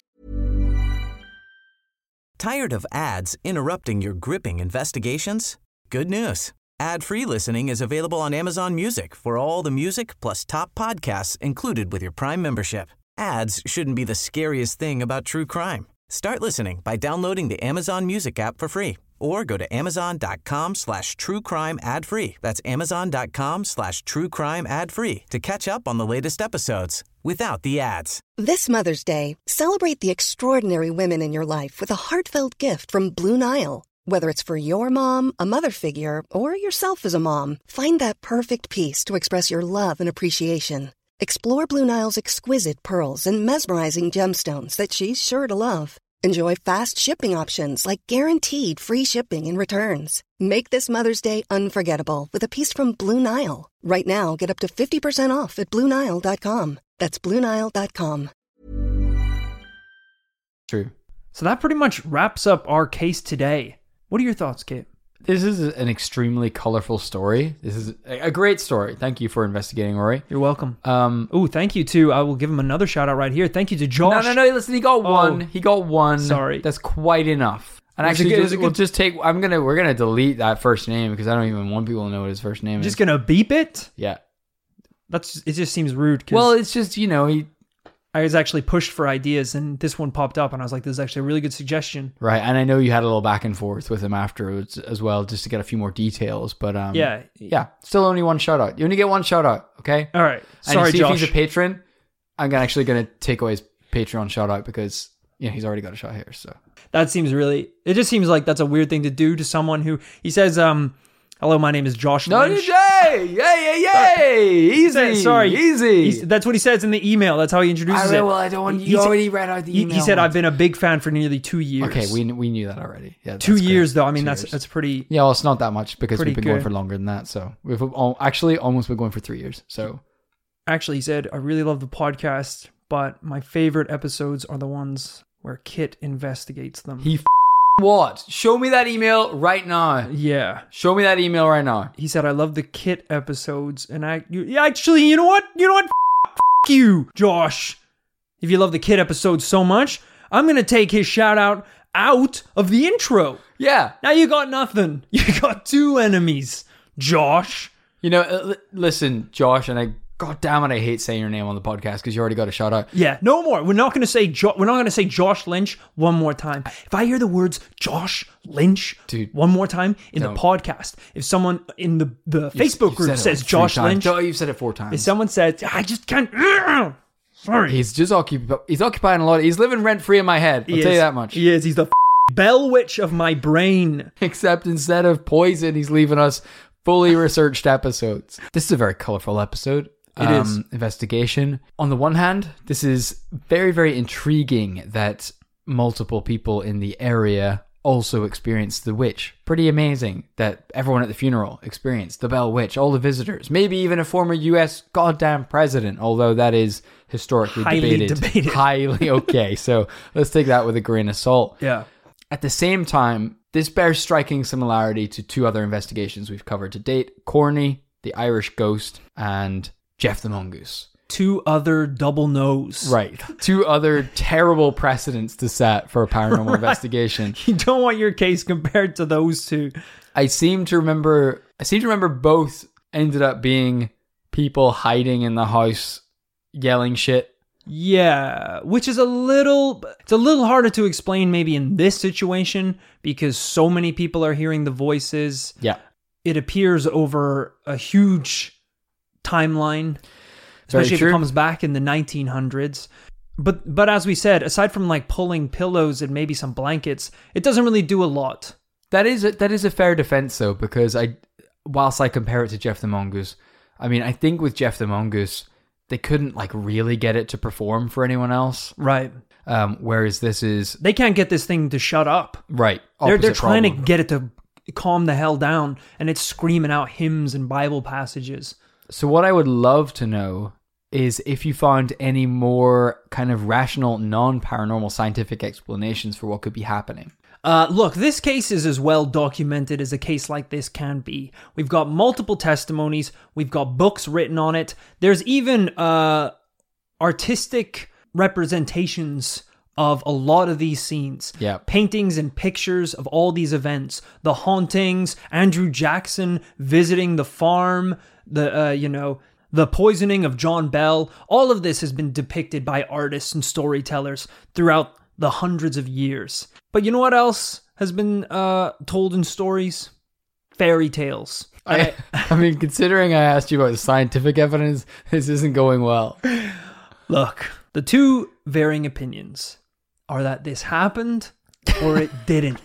Speaker 5: Tired of ads interrupting your gripping investigations? Good news. Ad-free listening is available on Amazon Music for all the music plus top podcasts included with your Prime membership. Ads shouldn't be the scariest thing about true crime. Start listening by downloading the Amazon Music app for free Or go to amazon.com slash true crime ad free. That's amazon.com slash true crime ad free to catch up on the latest episodes without the ads.
Speaker 6: This Mother's Day, celebrate the extraordinary women in your life with a heartfelt gift from Blue Nile. Whether it's for your mom, a mother figure, or yourself as a mom, find that perfect piece to express your love and appreciation. Explore Blue Nile's exquisite pearls and mesmerizing gemstones that she's sure to love. Enjoy fast shipping options like guaranteed free shipping and returns. Make this Mother's Day unforgettable with a piece from Blue Nile. Right now, get up to fifty percent off at blue nile dot com. That's blue nile dot com.
Speaker 2: True.
Speaker 1: So that pretty much wraps up our case today. What are your thoughts, Kate?
Speaker 2: This is an extremely colorful story. This is a great story. Thank you for investigating, Rory.
Speaker 1: You're welcome.
Speaker 2: Um,
Speaker 1: oh, thank you to, I will give him another shout out right here. Thank you to Josh.
Speaker 2: No, no, no. Listen, he got
Speaker 1: Oh.
Speaker 2: one. He got one.
Speaker 1: Sorry.
Speaker 2: That's quite enough. And
Speaker 1: It was a
Speaker 2: actually,
Speaker 1: good- it was
Speaker 2: just,
Speaker 1: a
Speaker 2: we'll
Speaker 1: good-
Speaker 2: just take. I'm gonna. We're gonna delete that first name because I don't even want people to know what his first name
Speaker 1: I'm
Speaker 2: is.
Speaker 1: just going to beep it?
Speaker 2: Yeah.
Speaker 1: That's It just seems rude because
Speaker 2: Well, it's just you know he
Speaker 1: I was actually pushed for ideas and this one popped up and I was like, this is actually a really good suggestion.
Speaker 2: right, and I know you had a little back and forth with him afterwards as well, just to get a few more details. But um,
Speaker 1: Yeah.
Speaker 2: yeah, still only one shout out. You only get one shout out, okay?
Speaker 1: All right.
Speaker 2: And
Speaker 1: Sorry,
Speaker 2: you see
Speaker 1: Josh.
Speaker 2: if he's a patron, I'm gonna- actually going to take away his Patreon shout out because yeah, he's already got a shot here. So
Speaker 1: That seems really, it just seems like that's a weird thing to do to someone who, he says, um, hello, my name is Josh
Speaker 2: no,
Speaker 1: Lynch.
Speaker 2: yay, yay, yay, yay, easy,
Speaker 1: Sorry.
Speaker 2: easy.
Speaker 1: He's- that's what he says in the email. That's how he introduces
Speaker 2: I,
Speaker 1: it.
Speaker 2: well, I don't want
Speaker 1: He-
Speaker 2: you
Speaker 1: he said-
Speaker 2: already read out the
Speaker 1: He,
Speaker 2: email.
Speaker 1: he said,
Speaker 2: once.
Speaker 1: I've been a big fan for nearly two years.
Speaker 2: Okay, we we knew that already. Yeah,
Speaker 1: Two
Speaker 2: that's
Speaker 1: years,
Speaker 2: great.
Speaker 1: though. I mean,
Speaker 2: Two
Speaker 1: that's
Speaker 2: years.
Speaker 1: that's pretty.
Speaker 2: yeah. Well, it's not that much because
Speaker 1: pretty
Speaker 2: we've been going
Speaker 1: good.
Speaker 2: for longer than that. So we've al- actually almost been going for three years. So
Speaker 1: Actually, he said, I really love the podcast, but my favorite episodes are the ones where Kit investigates them.
Speaker 2: he f- what? Show me that email right now.
Speaker 1: yeah.
Speaker 2: Show me that email right now.
Speaker 1: He said, I love the Kit episodes. And I, you, yeah, actually, you know what? You know what? F- f- you, Josh. If you love the Kit episodes so much, I'm going to take his shout out out of the intro.
Speaker 2: Yeah,
Speaker 1: Now you got nothing. You got two enemies, Josh.
Speaker 2: you know. Uh, li- listen, Josh, and I. God damn it! I hate saying your name on the podcast because you already got a shout out.
Speaker 1: Yeah, no more. We're not going to say jo- we're not going to say Josh Lynch one more time. If I hear the words Josh Lynch
Speaker 2: Dude,
Speaker 1: one more time in
Speaker 2: don't.
Speaker 1: the podcast, if someone in the, the
Speaker 2: You've-
Speaker 1: Facebook
Speaker 2: you've
Speaker 1: group
Speaker 2: said it
Speaker 1: says
Speaker 2: like three
Speaker 1: Josh
Speaker 2: times.
Speaker 1: Lynch,
Speaker 2: Oh, you've said it four
Speaker 1: if
Speaker 2: times.
Speaker 1: someone says I just can't, sorry,
Speaker 2: He's just occupied. He's occupying a lot. He's living rent free in my head. I'll
Speaker 1: He
Speaker 2: tell you
Speaker 1: is.
Speaker 2: that much.
Speaker 1: He is. He's the f- bell witch of my brain.
Speaker 2: Except instead of poison, he's leaving us fully researched episodes. This is a very colorful episode.
Speaker 1: It is.
Speaker 2: Investigation. On the one hand, this is very, very intriguing that multiple people in the area also experienced the witch. Pretty amazing that everyone at the funeral experienced the Bell Witch, all the visitors, maybe even a former U S goddamn president, although that is historically
Speaker 1: Highly
Speaker 2: debated.
Speaker 1: debated.
Speaker 2: Highly okay. So let's take that with a grain of salt.
Speaker 1: Yeah.
Speaker 2: At the same time, this bears striking similarity to two other investigations we've covered to date: Corny, the Irish Ghost, and Jeff the Mongoose.
Speaker 1: Two other double no's.
Speaker 2: Right. Two other terrible precedents to set for a paranormal
Speaker 1: Right.
Speaker 2: investigation.
Speaker 1: You don't want your case compared to those two.
Speaker 2: I seem to remember I seem to remember both ended up being people hiding in the house yelling shit.
Speaker 1: Yeah, which is a little, it's a little harder to explain maybe in this situation because so many people are hearing the voices.
Speaker 2: Yeah.
Speaker 1: It appears over a huge timeline,
Speaker 2: Very
Speaker 1: especially if
Speaker 2: true.
Speaker 1: it comes back in the nineteen hundreds. But but as we said, aside from like pulling pillows and maybe some blankets, it doesn't really do a lot.
Speaker 2: That is a, that is a fair defense though, because I whilst I compare it to Jeff the Mongoose, I mean I think with Jeff the Mongoose they couldn't like really get it to perform for anyone else.
Speaker 1: Right.
Speaker 2: Um, whereas this is
Speaker 1: They can't get this thing to shut up.
Speaker 2: right.
Speaker 1: They're they're
Speaker 2: opposite
Speaker 1: trying
Speaker 2: problem.
Speaker 1: to get it to calm the hell down, and it's screaming out hymns and Bible passages.
Speaker 2: So what I would love to know is if you found any more kind of rational, non-paranormal scientific explanations for what could be happening.
Speaker 1: Uh, look, this case is as well documented as a case like this can be. We've got multiple testimonies. We've got books written on it. There's even uh, artistic representations of a lot of these scenes.
Speaker 2: Yeah.
Speaker 1: Paintings and pictures of all these events. The hauntings, Andrew Jackson visiting the farm, the, uh, you know, the poisoning of John Bell. All of this has been depicted by artists and storytellers throughout the hundreds of years. But you know what else has been uh, told in stories? Fairy tales.
Speaker 2: I, I mean, considering I asked you about the scientific evidence, this isn't going well.
Speaker 1: Look, the two varying opinions are that this happened or it didn't.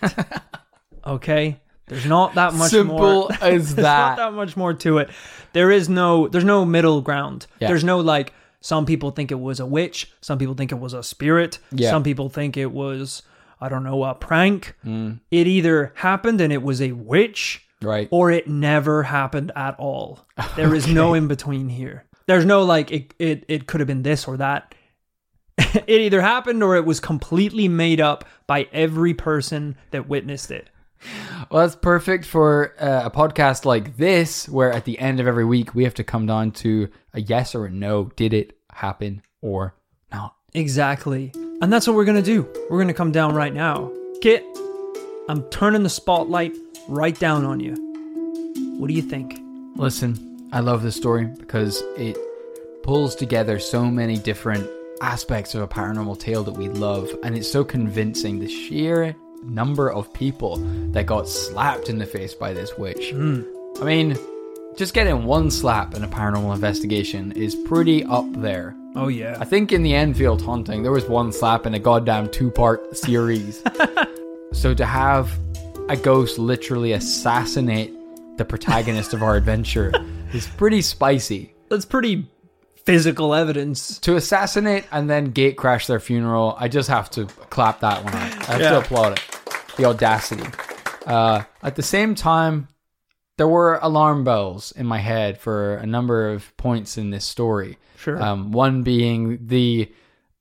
Speaker 1: Okay? There's not that much
Speaker 2: Simple
Speaker 1: more.
Speaker 2: as
Speaker 1: There's not
Speaker 2: that.
Speaker 1: that much more to it. There is no there's no middle ground.
Speaker 2: Yeah.
Speaker 1: There's no like some people think it was a witch, some people think it was a spirit,
Speaker 2: Yeah.
Speaker 1: some people think it was I don't know, a prank.
Speaker 2: Mm.
Speaker 1: It either happened and it was a witch,
Speaker 2: Right.
Speaker 1: or it never happened at all. There is no in between here. There's no like it it, it could have been this or that. It either happened or it was completely made up by every person that witnessed it.
Speaker 2: Well, that's perfect for uh, a podcast like this, where at the end of every week we have to come down to a yes or a no. Did it happen or not?
Speaker 1: Exactly. And that's what we're going to do. We're going to come down right now. Kit, I'm turning the spotlight right down on you. What do you think?
Speaker 2: Listen, I love this story because it pulls together so many different aspects of a paranormal tale that we love, and it's so convincing. The sheer number of people that got slapped in the face by this witch.
Speaker 1: Mm.
Speaker 2: I mean, just getting one slap in a paranormal investigation is pretty up there.
Speaker 1: Oh, yeah.
Speaker 2: I think in the Enfield haunting, there was one slap in a goddamn two-part series. So to have a ghost literally assassinate the protagonist of our adventure is pretty spicy.
Speaker 1: That's pretty physical evidence.
Speaker 2: To assassinate and then gate crash their funeral, I just have to clap that one out. I have
Speaker 1: Yeah.
Speaker 2: to applaud it. The audacity. Uh, at the same time, there were alarm bells in my head for a number of points in this story.
Speaker 1: Sure.
Speaker 2: Um, one being the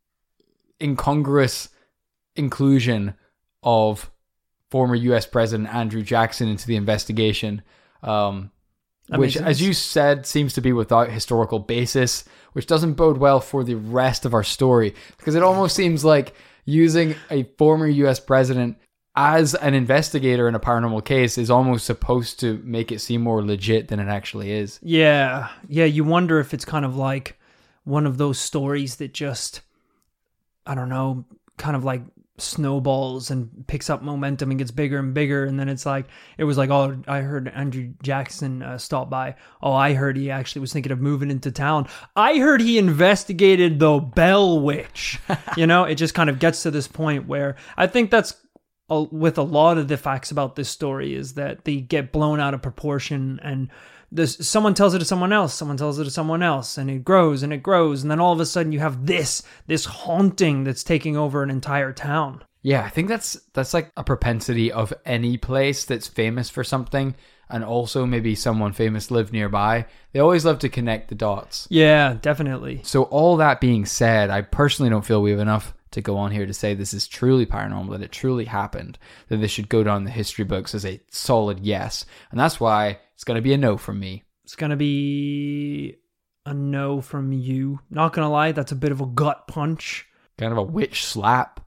Speaker 2: incongruous inclusion of former U S President Andrew Jackson into the investigation, um,
Speaker 1: That
Speaker 2: which,
Speaker 1: makes
Speaker 2: as
Speaker 1: sense.
Speaker 2: you said, seems to be without historical basis, which doesn't bode well for the rest of our story, because it almost seems like using a former U S president as an investigator in a paranormal case is almost supposed to make it seem more legit than it actually is.
Speaker 1: Yeah. Yeah, you wonder if it's kind of like one of those stories that just, I don't know, kind of like snowballs and picks up momentum and gets bigger and bigger. And then it's like, it was like, oh, I heard Andrew Jackson uh, stop by. Oh, I heard he actually was thinking of moving into town. I heard he investigated the Bell Witch. You know, it just kind of gets to this point where I think that's a, with a lot of the facts about this story is that they get blown out of proportion, and this, someone tells it to someone else, someone tells it to someone else, and it grows and it grows, and then all of a sudden you have this this haunting that's taking over an entire town.
Speaker 2: Yeah, I think that's that's like a propensity of any place that's famous for something, and also maybe someone famous lived nearby. They always love to connect the dots.
Speaker 1: Yeah, definitely.
Speaker 2: So all that being said, I personally don't feel we have enough to go on here to say this is truly paranormal, that it truly happened, that this should go down the history books as a solid yes. And that's why it's going to be a no from me.
Speaker 1: It's going to be a no from you. Not going to lie, that's a bit of a gut punch.
Speaker 2: Kind of a witch slap.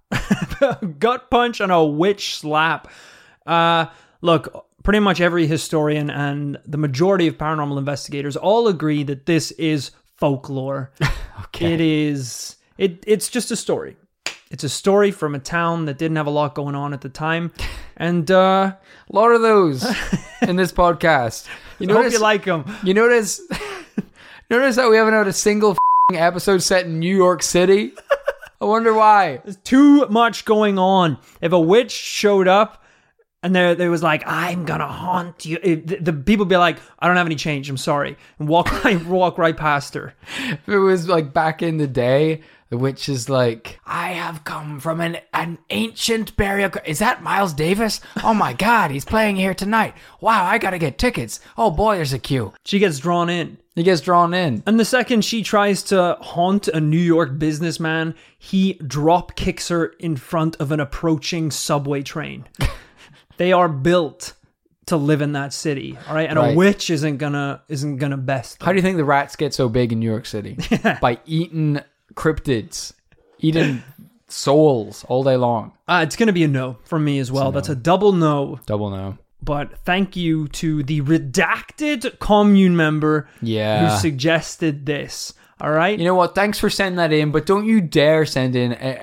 Speaker 1: Gut punch and a witch slap. Uh, look, pretty much every historian and the majority of paranormal investigators all agree that this is folklore.
Speaker 2: Okay.
Speaker 1: It is. It. It's just a story. It's a story from a town that didn't have a lot going on at the time, and uh,
Speaker 2: A lot of those in this podcast. You
Speaker 1: I hope
Speaker 2: notice,
Speaker 1: you like them.
Speaker 2: you notice, notice that we haven't had a single f***ing episode set in New York City. I wonder why.
Speaker 1: There's too much going on. If a witch showed up and there there was like, I'm gonna haunt you, it, the, the people be like, I don't have any change, I'm sorry, and walk right, walk right past her.
Speaker 2: If it was like back in the day, the witch is like, I have come from an, an ancient burial. gr- Is that Miles Davis? Oh my God, he's playing here tonight. Wow, I gotta get tickets. Oh boy, there's a queue.
Speaker 1: She gets drawn in.
Speaker 2: He gets drawn in.
Speaker 1: And the second she tries to haunt a New York businessman, he drop kicks her in front of an approaching subway train. They are built to live in that city, all right? And
Speaker 2: Right.
Speaker 1: a witch isn't gonna isn't gonna best them.
Speaker 2: How do you think the rats get so big in New York City? By eating cryptids, eating souls all day long.
Speaker 1: Uh, it's gonna be a no from me as well. That's a double no.
Speaker 2: Double no.
Speaker 1: But thank you to the redacted commune member
Speaker 2: Yeah.
Speaker 1: who suggested this. All right?
Speaker 2: You know what? Thanks for sending that in, but don't you dare send in a- a-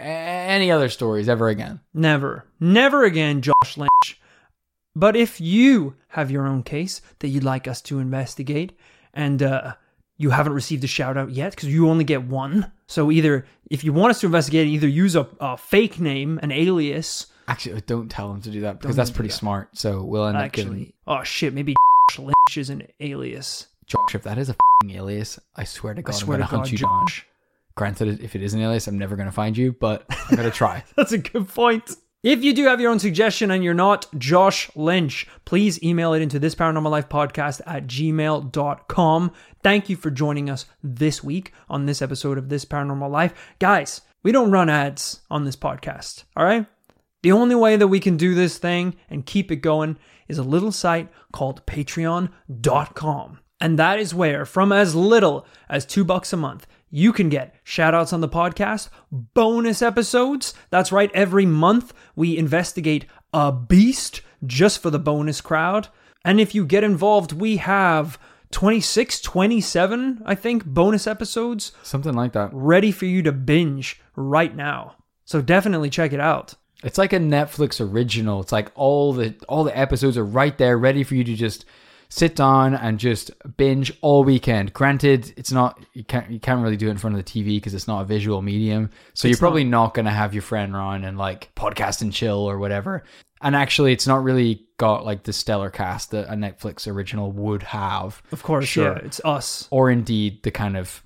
Speaker 2: any other stories ever again.
Speaker 1: Never. Never again, Josh Lynch. But if you have your own case that you'd like us to investigate, and uh, you haven't received a shout out yet, because you only get one. So either, if you want us to investigate, either use a, a fake name, an alias.
Speaker 2: Actually, don't tell them to do that, because
Speaker 1: Don't
Speaker 2: that's pretty
Speaker 1: do that.
Speaker 2: smart. So we'll end up
Speaker 1: Actually,
Speaker 2: giving...
Speaker 1: oh shit, maybe Josh Lynch is an alias.
Speaker 2: Josh, if that is a f***ing alias, I swear to God,
Speaker 1: I swear
Speaker 2: I'm
Speaker 1: to
Speaker 2: going to hunt
Speaker 1: God,
Speaker 2: you down.
Speaker 1: Josh.
Speaker 2: Granted, if it is an alias, I'm never going to find you, but I'm going to try.
Speaker 1: That's a good point. If you do have your own suggestion and you're not Josh Lynch, please email it into this paranormal life podcast at gmail dot com. Thank you for joining us this week on this episode of This Paranormal Life. Guys, we don't run ads on this podcast, all right? The only way that we can do this thing and keep it going is a little site called patreon dot com. And that is where, from as little as two bucks a month, you can get shout outs on the podcast, bonus episodes. That's right, every month we investigate a beast just for the bonus crowd. And if you get involved, we have twenty-six, twenty-seven, I think, bonus episodes
Speaker 2: Something like that.
Speaker 1: ready for you to binge right now. So definitely check it out.
Speaker 2: It's like a Netflix original. It's like all the all the episodes are right there, ready for you to just sit down and just binge all weekend. Granted, it's not you can't you can't really do it in front of the T V because it's not a visual medium. So
Speaker 1: It's
Speaker 2: you're probably not, not going to have your friend around and like podcast and chill or whatever. And actually, it's not really got like the stellar cast that a Netflix original would have.
Speaker 1: Of course,
Speaker 2: Sure.
Speaker 1: yeah, it's us.
Speaker 2: Or indeed the kind of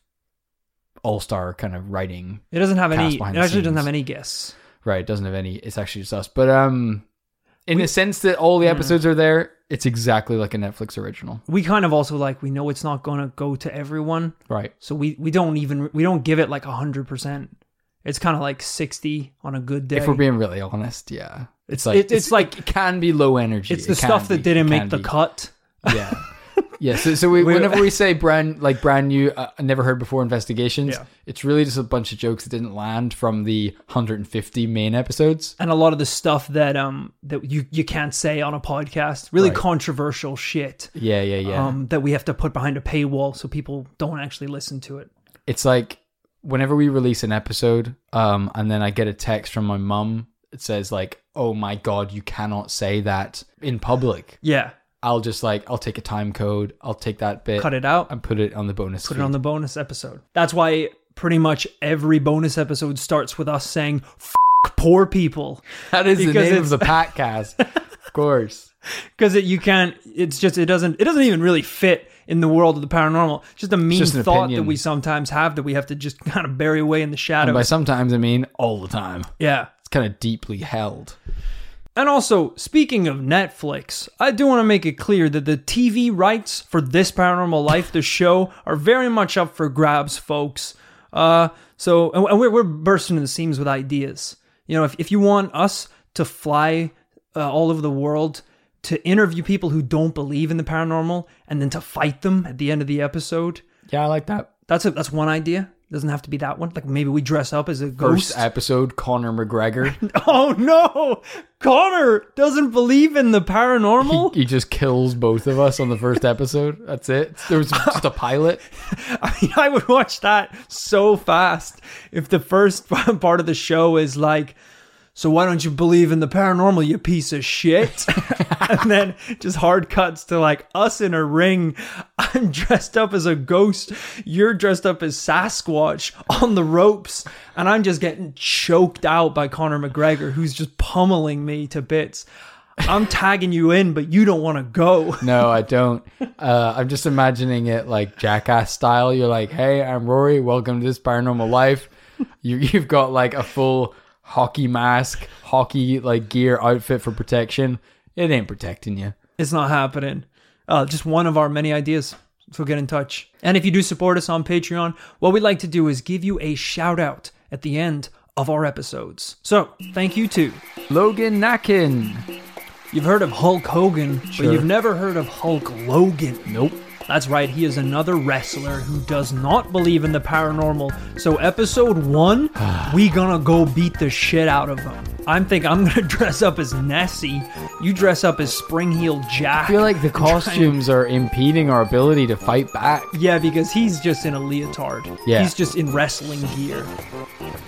Speaker 2: all-star kind of writing.
Speaker 1: It doesn't have any,
Speaker 2: cast
Speaker 1: it
Speaker 2: behind
Speaker 1: actually
Speaker 2: the
Speaker 1: doesn't have
Speaker 2: scenes.
Speaker 1: any guests.
Speaker 2: Right, it doesn't have any. It's actually just us. But um, in the sense that all the episodes are there, it's exactly like a Netflix original.
Speaker 1: We kind of also like, we know it's not going to go to everyone.
Speaker 2: Right.
Speaker 1: So we, we don't even, we don't give it like one hundred percent. It's kind of like sixty on a good day.
Speaker 2: If we're being really honest, yeah. It's
Speaker 1: It's-
Speaker 2: like
Speaker 1: it- it's like-
Speaker 2: it can be low energy.
Speaker 1: It's the
Speaker 2: It can
Speaker 1: stuff that
Speaker 2: be.
Speaker 1: didn't
Speaker 2: It
Speaker 1: make
Speaker 2: can
Speaker 1: the
Speaker 2: be.
Speaker 1: cut.
Speaker 2: Yeah. Yeah, so, so we,
Speaker 1: We-
Speaker 2: whenever we say brand like brand new, uh, never heard before investigations,
Speaker 1: Yeah.
Speaker 2: it's really just a bunch of jokes that didn't land from the one hundred fifty main episodes.
Speaker 1: And a lot of the stuff that um that you, you can't say on a podcast. Really
Speaker 2: Right.
Speaker 1: controversial shit.
Speaker 2: Yeah, yeah, yeah.
Speaker 1: Um, that we have to put behind a paywall so people don't actually listen to it.
Speaker 2: It's like whenever we release an episode, um, and then I get a text from my mum, it says like, "Oh my God, you cannot say that in public."
Speaker 1: Yeah.
Speaker 2: I'll just like I'll take a time code, I'll take that bit,
Speaker 1: Cut it out.
Speaker 2: and put it on the bonus.
Speaker 1: Put
Speaker 2: feed.
Speaker 1: it on the bonus episode. That's why pretty much every bonus episode starts with us saying "F poor people,"
Speaker 2: That is the
Speaker 1: because
Speaker 2: name of
Speaker 1: it's-
Speaker 2: the podcast, of course.
Speaker 1: because it you can't. It's just it doesn't it doesn't even really fit in the world of the paranormal. It's just a mean
Speaker 2: just an
Speaker 1: thought
Speaker 2: opinion.
Speaker 1: that we sometimes have that we have to just kind of bury away in the
Speaker 2: And
Speaker 1: shadows.
Speaker 2: by sometimes I mean all the time.
Speaker 1: Yeah.
Speaker 2: It's kind of deeply held.
Speaker 1: And also, speaking of Netflix, I do want to make it clear that the T V rights for This Paranormal Life, the show, are very much up for grabs, folks. Uh, so, and and we're, we're bursting in the seams with ideas. You know, if, if you want us to fly uh, all over the world to interview people who don't believe in the paranormal and then to fight them at the end of the episode,
Speaker 2: Yeah, I like that.
Speaker 1: that's a, that's one idea. Doesn't have to be that one. Like maybe we dress up as a ghost.
Speaker 2: First episode, Conor McGregor.
Speaker 1: Oh no! Connor doesn't believe in the paranormal?
Speaker 2: he, he just kills both of us on the first episode. That's it. There was just a pilot.
Speaker 1: I mean, I would watch that so fast if the first part of the show is like, so why don't you believe in the paranormal, you piece of shit? And then just hard cuts to like us in a ring. I'm dressed up as a ghost. You're dressed up as Sasquatch on the ropes. And I'm just getting choked out by Conor McGregor, who's just pummeling me to bits. I'm tagging you in, but you don't want to go.
Speaker 2: No, I don't. Uh, I'm just imagining it like Jackass style. You're like, hey, I'm Rory. Welcome to This Paranormal Life. You, you've got like a full hockey mask, hockey like gear outfit for protection. It ain't protecting you.
Speaker 1: It's not happening. Uh, just one of our many ideas. So get in touch. And if you do support us on Patreon, what we'd like to do is give you a shout out at the end of our episodes. So thank you to
Speaker 2: Logan Nakin.
Speaker 1: You've heard of Hulk Hogan,
Speaker 2: Sure.
Speaker 1: but you've never heard of Hulk Logan.
Speaker 2: Nope.
Speaker 1: That's right, he is another wrestler who does not believe in the paranormal. So episode one, we gonna go beat the shit out of him. I'm think I'm gonna dress up as Nessie. You dress up as Spring-Heeled Jack.
Speaker 2: I feel like the costumes are impeding our ability to fight back.
Speaker 1: Yeah, because he's just in a leotard.
Speaker 2: Yeah.
Speaker 1: He's just in wrestling gear.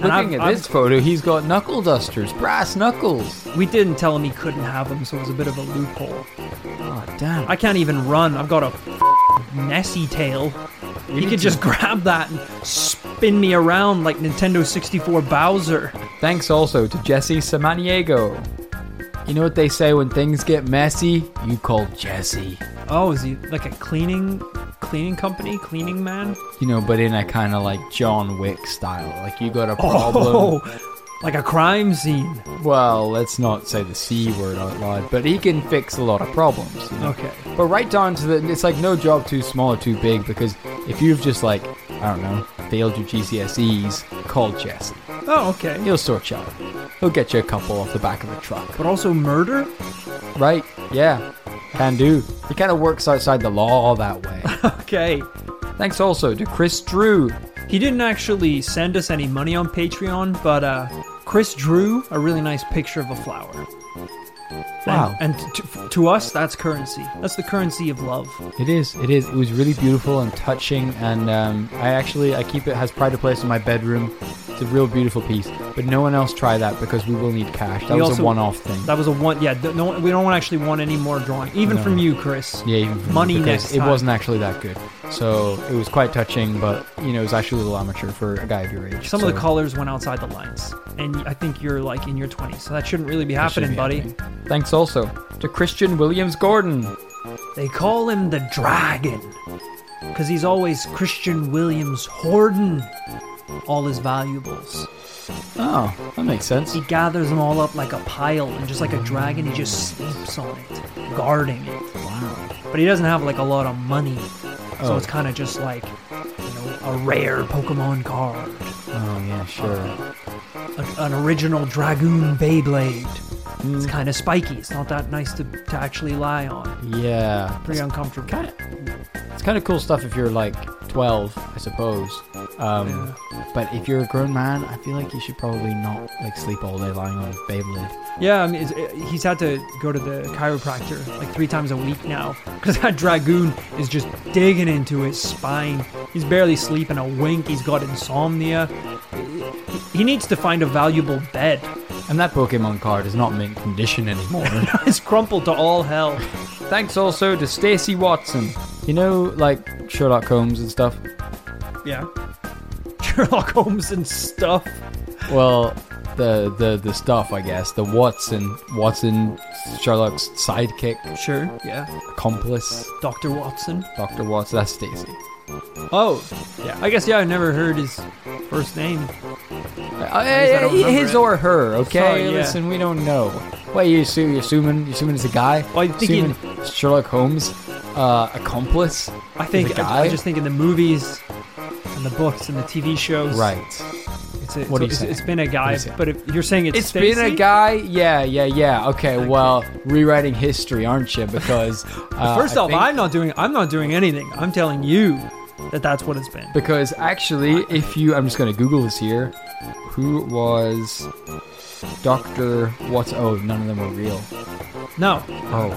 Speaker 2: Looking
Speaker 1: I've-
Speaker 2: at this
Speaker 1: I've-
Speaker 2: photo, he's got knuckle dusters, brass knuckles.
Speaker 1: We didn't tell him he couldn't have them, so it was a bit of a loophole.
Speaker 2: Oh, damn.
Speaker 1: I can't even run. I've got a Nessie tail. He
Speaker 2: need
Speaker 1: could
Speaker 2: to-
Speaker 1: just grab that and spin me around like Nintendo sixty-four Bowser.
Speaker 2: Thanks also to Jesse Samaniego. You know what they say when things get messy? You call Jesse.
Speaker 1: Oh, is he like a cleaning cleaning company? Cleaning man?
Speaker 2: You know, but in a kind of like John Wick style. Like you got a problem.
Speaker 1: Oh, like a crime scene.
Speaker 2: Well, let's not say the C word out loud, but he can fix a lot of problems. You know?
Speaker 1: Okay.
Speaker 2: But right down to the, it's like no job too small or too big, because if you've just like, I don't know, failed your G C S Es, call Jesse.
Speaker 1: Oh, okay.
Speaker 2: He'll sort you out. He'll get you a couple off the back of a truck.
Speaker 1: But also murder?
Speaker 2: Right, yeah, can do. He kind of works outside the law that way.
Speaker 1: Okay.
Speaker 2: Thanks also to Chris Drew.
Speaker 1: He didn't actually send us any money on Patreon, but uh, Chris drew a really nice picture of a flower.
Speaker 2: Wow.
Speaker 1: And, and to, to us, that's currency. That's the currency of love.
Speaker 2: It is, it is. It was really beautiful and touching, and um, I actually, I keep it, has pride of place in my bedroom. It's a real beautiful piece, but no one else try that because we will need cash. That
Speaker 1: We
Speaker 2: was
Speaker 1: also-
Speaker 2: a one-off thing.
Speaker 1: That was a one. Yeah, th- no, we don't actually want any more drawing, even
Speaker 2: No.
Speaker 1: from you, Chris.
Speaker 2: Yeah, even from
Speaker 1: Money
Speaker 2: me, because
Speaker 1: next
Speaker 2: it
Speaker 1: time.
Speaker 2: wasn't actually that good. So it was quite touching, but you know, it was actually a little amateur for a guy of your age.
Speaker 1: Some
Speaker 2: so
Speaker 1: of the colors went outside the lines, and I think you're like in your twenties, so that shouldn't really be
Speaker 2: that should
Speaker 1: happening,
Speaker 2: be
Speaker 1: buddy.
Speaker 2: happening. Thanks also to Christian Williams Gordon.
Speaker 1: They call him the Dragon, because he's always Christian Williams hoarding all his valuables.
Speaker 2: Oh, that makes sense.
Speaker 1: He gathers them all up like a pile, and just like a dragon, he just sleeps on it, guarding it.
Speaker 2: Wow.
Speaker 1: But he doesn't have like a lot of money, so
Speaker 2: Oh.
Speaker 1: it's kind of just like, you know, a rare Pokemon card,
Speaker 2: Oh yeah, sure.
Speaker 1: a, an original Dragoon Beyblade.
Speaker 2: Hmm.
Speaker 1: It's kind of spiky. It's not that nice to, to actually lie on.
Speaker 2: Yeah.
Speaker 1: Pretty uncomfortable.
Speaker 2: Kind of. It's kind of cool stuff if you're like twelve, I suppose. Um, But if you're a grown man, I feel like you should probably not like sleep all day lying on a Beyblade.
Speaker 1: Yeah, I mean, it's, it, he's had to go to the chiropractor like three times a week now because that Dragoon is just digging into his spine. He's barely sleeping a wink. He's got insomnia. He needs to find a valuable bed.
Speaker 2: And that Pokemon card is not mint condition anymore.
Speaker 1: It's crumpled to all hell.
Speaker 2: Thanks also to Stacey Watson. You know, like Sherlock Holmes and stuff?
Speaker 1: Yeah. Sherlock Holmes and stuff.
Speaker 2: Well, the the the stuff, I guess. The Watson, Watson, Sherlock's sidekick,
Speaker 1: Sure, yeah.
Speaker 2: accomplice,
Speaker 1: Doctor Watson.
Speaker 2: Doctor Watson. That's Stacey.
Speaker 1: Oh, yeah. I guess, yeah, I never heard his first name.
Speaker 2: Uh,
Speaker 1: I don't remember
Speaker 2: his
Speaker 1: it.
Speaker 2: or her, okay?
Speaker 1: Sorry, yeah.
Speaker 2: Listen, we don't know. What, you assume, you're assuming, you're assuming it's a guy?
Speaker 1: Well, I'm thinking-
Speaker 2: Assuming Sherlock Holmes, uh, accomplice?
Speaker 1: I think,
Speaker 2: is a
Speaker 1: I,
Speaker 2: guy?
Speaker 1: I just think in the movies and the books and the T V shows.
Speaker 2: Right.
Speaker 1: It's, a,
Speaker 2: What are you
Speaker 1: it's,
Speaker 2: saying?
Speaker 1: it's been a
Speaker 2: What are
Speaker 1: guy,
Speaker 2: you saying?
Speaker 1: but if you're saying it's
Speaker 2: It's been a
Speaker 1: Stacey?
Speaker 2: guy? Yeah, yeah, yeah. Okay, well, rewriting history, aren't you? Because uh,
Speaker 1: First
Speaker 2: I
Speaker 1: off,
Speaker 2: think-
Speaker 1: I'm not doing. I'm not doing anything. I'm telling you that that's what it's been.
Speaker 2: Because actually, if you, I'm just going to Google this here. Who was Doctor What's? Oh, none of them were real.
Speaker 1: No.
Speaker 2: Oh.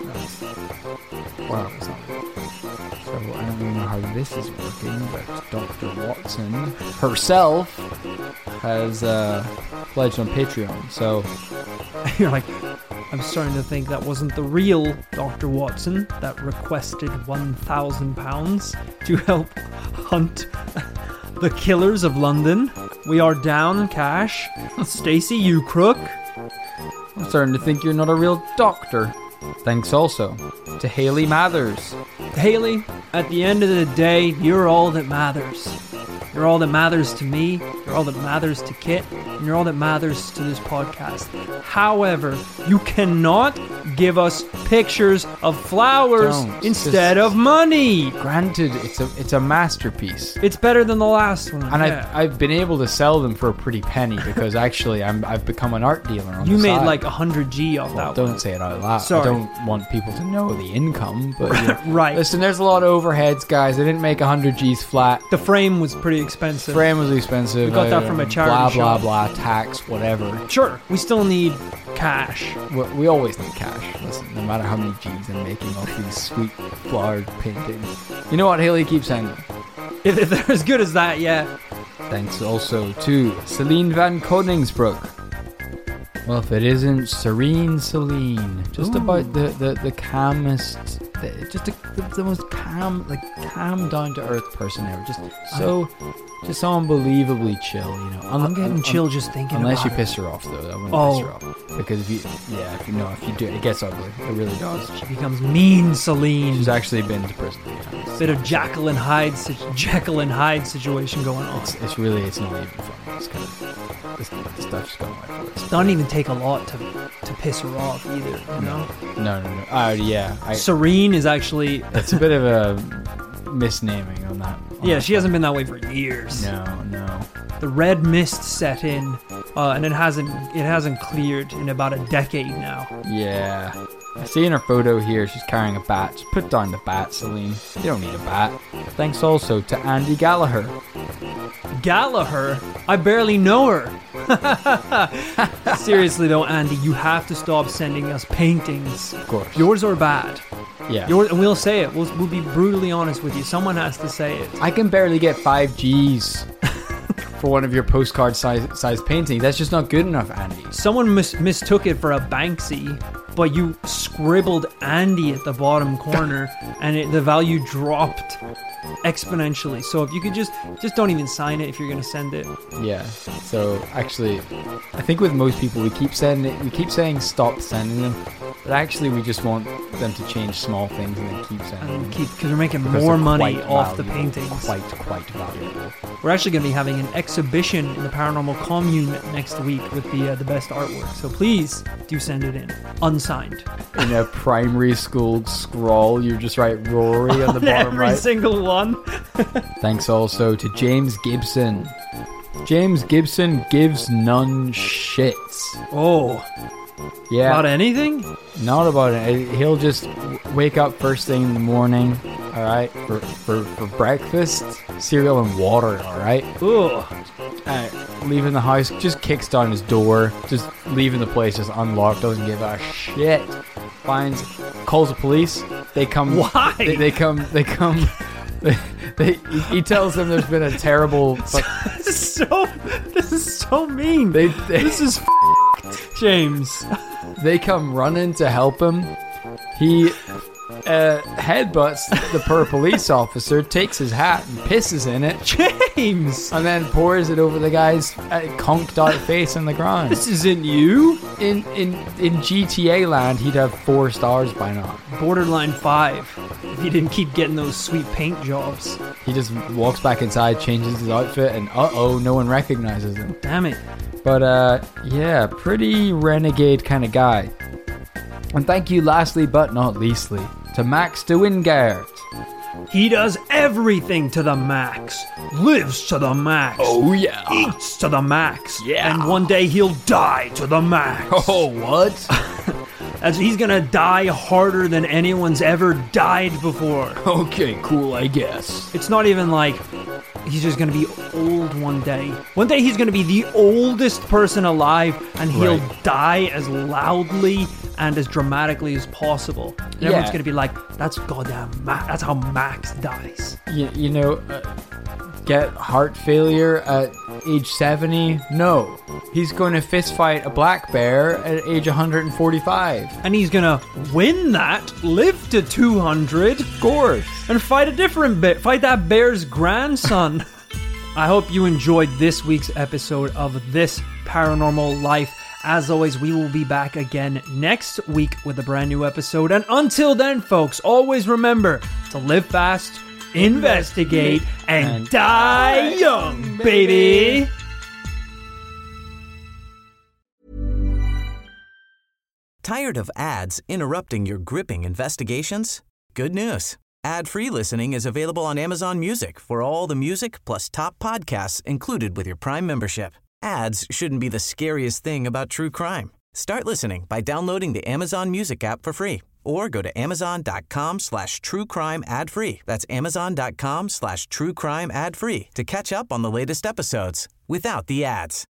Speaker 2: Wow. So I don't even know how this is working, but Doctor Watson herself has uh, pledged on Patreon. So
Speaker 1: You're like, I'm starting to think that wasn't the real Doctor Watson that requested one thousand pounds to help hunt the killers of London. We are down cash. Stacey, you crook.
Speaker 2: I'm starting to think you're not a real doctor. Thanks also to Haley Mathers.
Speaker 1: Haley, at the end of the day, you're all that matters. You're all that matters to me, you're all that matters to Kit, and you're all that matters to this podcast. However, you cannot give us pictures of flowers
Speaker 2: Don't.
Speaker 1: instead
Speaker 2: Just-
Speaker 1: of money.
Speaker 2: Granted, it's a it's a masterpiece.
Speaker 1: It's better than the last one.
Speaker 2: And
Speaker 1: yeah.
Speaker 2: I've, I've been able to sell them for a pretty penny because actually I'm, I've become an art dealer on
Speaker 1: You
Speaker 2: the
Speaker 1: made
Speaker 2: side.
Speaker 1: like one hundred G off
Speaker 2: Well,
Speaker 1: that
Speaker 2: don't
Speaker 1: one.
Speaker 2: say it out loud.
Speaker 1: Sorry.
Speaker 2: I don't want people to know the income. But you know,
Speaker 1: Right.
Speaker 2: Listen, there's a lot of overheads, guys. I didn't make one hundred G's flat.
Speaker 1: The frame was pretty expensive.
Speaker 2: Frame was expensive.
Speaker 1: We got that
Speaker 2: uh,
Speaker 1: from a charity
Speaker 2: Blah, blah,
Speaker 1: shop.
Speaker 2: blah. Tax, whatever.
Speaker 1: Sure, we still need cash.
Speaker 2: We, we always need cash. Listen, no matter how many G's I'm making off these sweet flowered paintings. You know what Haley keeps saying?
Speaker 1: If, if they're as good as that, yeah.
Speaker 2: Thanks also to Celine Van Koningsbroek. Well, if it isn't Serene Celine, just
Speaker 1: Ooh.
Speaker 2: about the, the, the calmest, the, just the, the, the most calm, like calm, down to earth person ever. Just so, just so unbelievably chill, you know.
Speaker 1: I'm
Speaker 2: Un-
Speaker 1: getting
Speaker 2: un-
Speaker 1: chill just thinking
Speaker 2: Unless
Speaker 1: about
Speaker 2: you
Speaker 1: it.
Speaker 2: piss her off, though. That wouldn't
Speaker 1: Oh.
Speaker 2: piss her off. Because if you, yeah, if you know, if you do, it gets ugly. It really does.
Speaker 1: She becomes mean Celine.
Speaker 2: She's actually been to prison. Yeah.
Speaker 1: Bit of Jekyll and Hyde, si- Jekyll and Hyde situation going on.
Speaker 2: It's, it's really, it's not even funny. It's kind of, this, this stuff's going on.
Speaker 1: It doesn't even take a lot to to piss her off either, you know?
Speaker 2: No, no, no. Uh, yeah. I,
Speaker 1: Serene is actually...
Speaker 2: it's a bit of a misnaming on that. on
Speaker 1: Yeah,
Speaker 2: that
Speaker 1: she hasn't been that way for years.
Speaker 2: No, no.
Speaker 1: The red mist set in, uh, and it hasn't it hasn't cleared in about a decade now.
Speaker 2: Yeah. I see in her photo here, she's carrying a bat. Just put down the bat, Celine. You don't need a bat. Thanks also to Andy Gallagher.
Speaker 1: Gallagher? I barely know her. Seriously though, Andy, you have to stop sending us paintings.
Speaker 2: Of course.
Speaker 1: Yours are bad.
Speaker 2: Yeah.
Speaker 1: Yours, and we'll say it. We'll, we'll be brutally honest with you. Someone has to say it.
Speaker 2: I can barely get five G's for one of your postcard size size paintings. That's just not good enough, Andy.
Speaker 1: Someone mis- mistook it for a Banksy, but you scribbled Andy at the bottom corner, and it, the value dropped exponentially. So if you could just just don't even sign it if you're gonna send it.
Speaker 2: Yeah. So actually, I think with most people, we keep sending, we keep saying stop sending them, but actually we just want them to change small things and then keep sending
Speaker 1: And
Speaker 2: them.
Speaker 1: keep because we're making
Speaker 2: Because
Speaker 1: more
Speaker 2: they're
Speaker 1: money
Speaker 2: quite
Speaker 1: off the
Speaker 2: valuable,
Speaker 1: paintings.
Speaker 2: Quite, quite valuable.
Speaker 1: We're actually going to be having an exhibition in the Paranormal Commune next week with the uh, the best artwork. So please do send it in, unsigned.
Speaker 2: In a primary school scrawl, you just write Rory on the bottom
Speaker 1: Every
Speaker 2: right.
Speaker 1: single one.
Speaker 2: Thanks also to James Gibson. James Gibson gives none shits.
Speaker 1: Oh,
Speaker 2: Yeah.
Speaker 1: about anything?
Speaker 2: Not about it. He'll just w- wake up first thing in the morning, all right, for, for, for breakfast, cereal and water, all right?
Speaker 1: Ugh.
Speaker 2: Uh, leaving the house, just kicks down his door, just leaving the place just unlocked, doesn't give a shit. Finds, calls the police. They come.
Speaker 1: Why?
Speaker 2: They, they come. They come. They, they, he tells them there's been a terrible.
Speaker 1: This is so. This is so mean.
Speaker 2: They, they
Speaker 1: This is f***ed, James.
Speaker 2: They come running to help him. He uh, headbutts the poor police officer, takes his hat and pisses in it,
Speaker 1: James,
Speaker 2: and then pours it over the guy's uh, conked out face on the ground.
Speaker 1: this isn't you.
Speaker 2: In in in G T A land, he'd have four stars by now.
Speaker 1: Borderline five. If you didn't keep getting those sweet paint jobs.
Speaker 2: He just walks back inside, changes his outfit, and uh oh, no one recognizes him.
Speaker 1: Damn it.
Speaker 2: But uh, yeah, pretty renegade kind of guy. And thank you, lastly but not leastly, to Max de Wingard.
Speaker 1: He does everything to the max, lives to the max,
Speaker 2: Oh yeah.
Speaker 1: eats to the max,
Speaker 2: Yeah.
Speaker 1: and one day he'll die to the max.
Speaker 2: Oh what?
Speaker 1: As he's gonna die harder than anyone's ever died before.
Speaker 2: Okay, cool, I guess.
Speaker 1: It's not even like he's just gonna be old one day. One day he's gonna be the oldest person alive, and he'll
Speaker 2: Right.
Speaker 1: die as loudly and as dramatically as possible. And
Speaker 2: Yeah.
Speaker 1: everyone's gonna be like, "That's goddamn Ma- that's how Max dies."
Speaker 2: You, you know, uh, get heart failure at age seventy? No. He's going to fist fight a black bear at age one hundred forty-five.
Speaker 1: And he's gonna win that, live to two hundred,
Speaker 2: Of course.
Speaker 1: and fight a different bear. Fight that bear's grandson. I hope you enjoyed this week's episode of This Paranormal Life. As always, we will be back again next week with a brand new episode. And until then, folks, always remember to live fast, investigate, and,
Speaker 2: And
Speaker 1: die young, baby.
Speaker 5: Tired of ads interrupting your gripping investigations? Good news. Ad-free listening is available on Amazon Music for all the music plus top podcasts included with your Prime membership. Ads shouldn't be the scariest thing about true crime. Start listening by downloading the Amazon Music app for free or go to amazon.com slash true crime ad free. That's amazon.com slash true crime ad free to catch up on the latest episodes without the ads.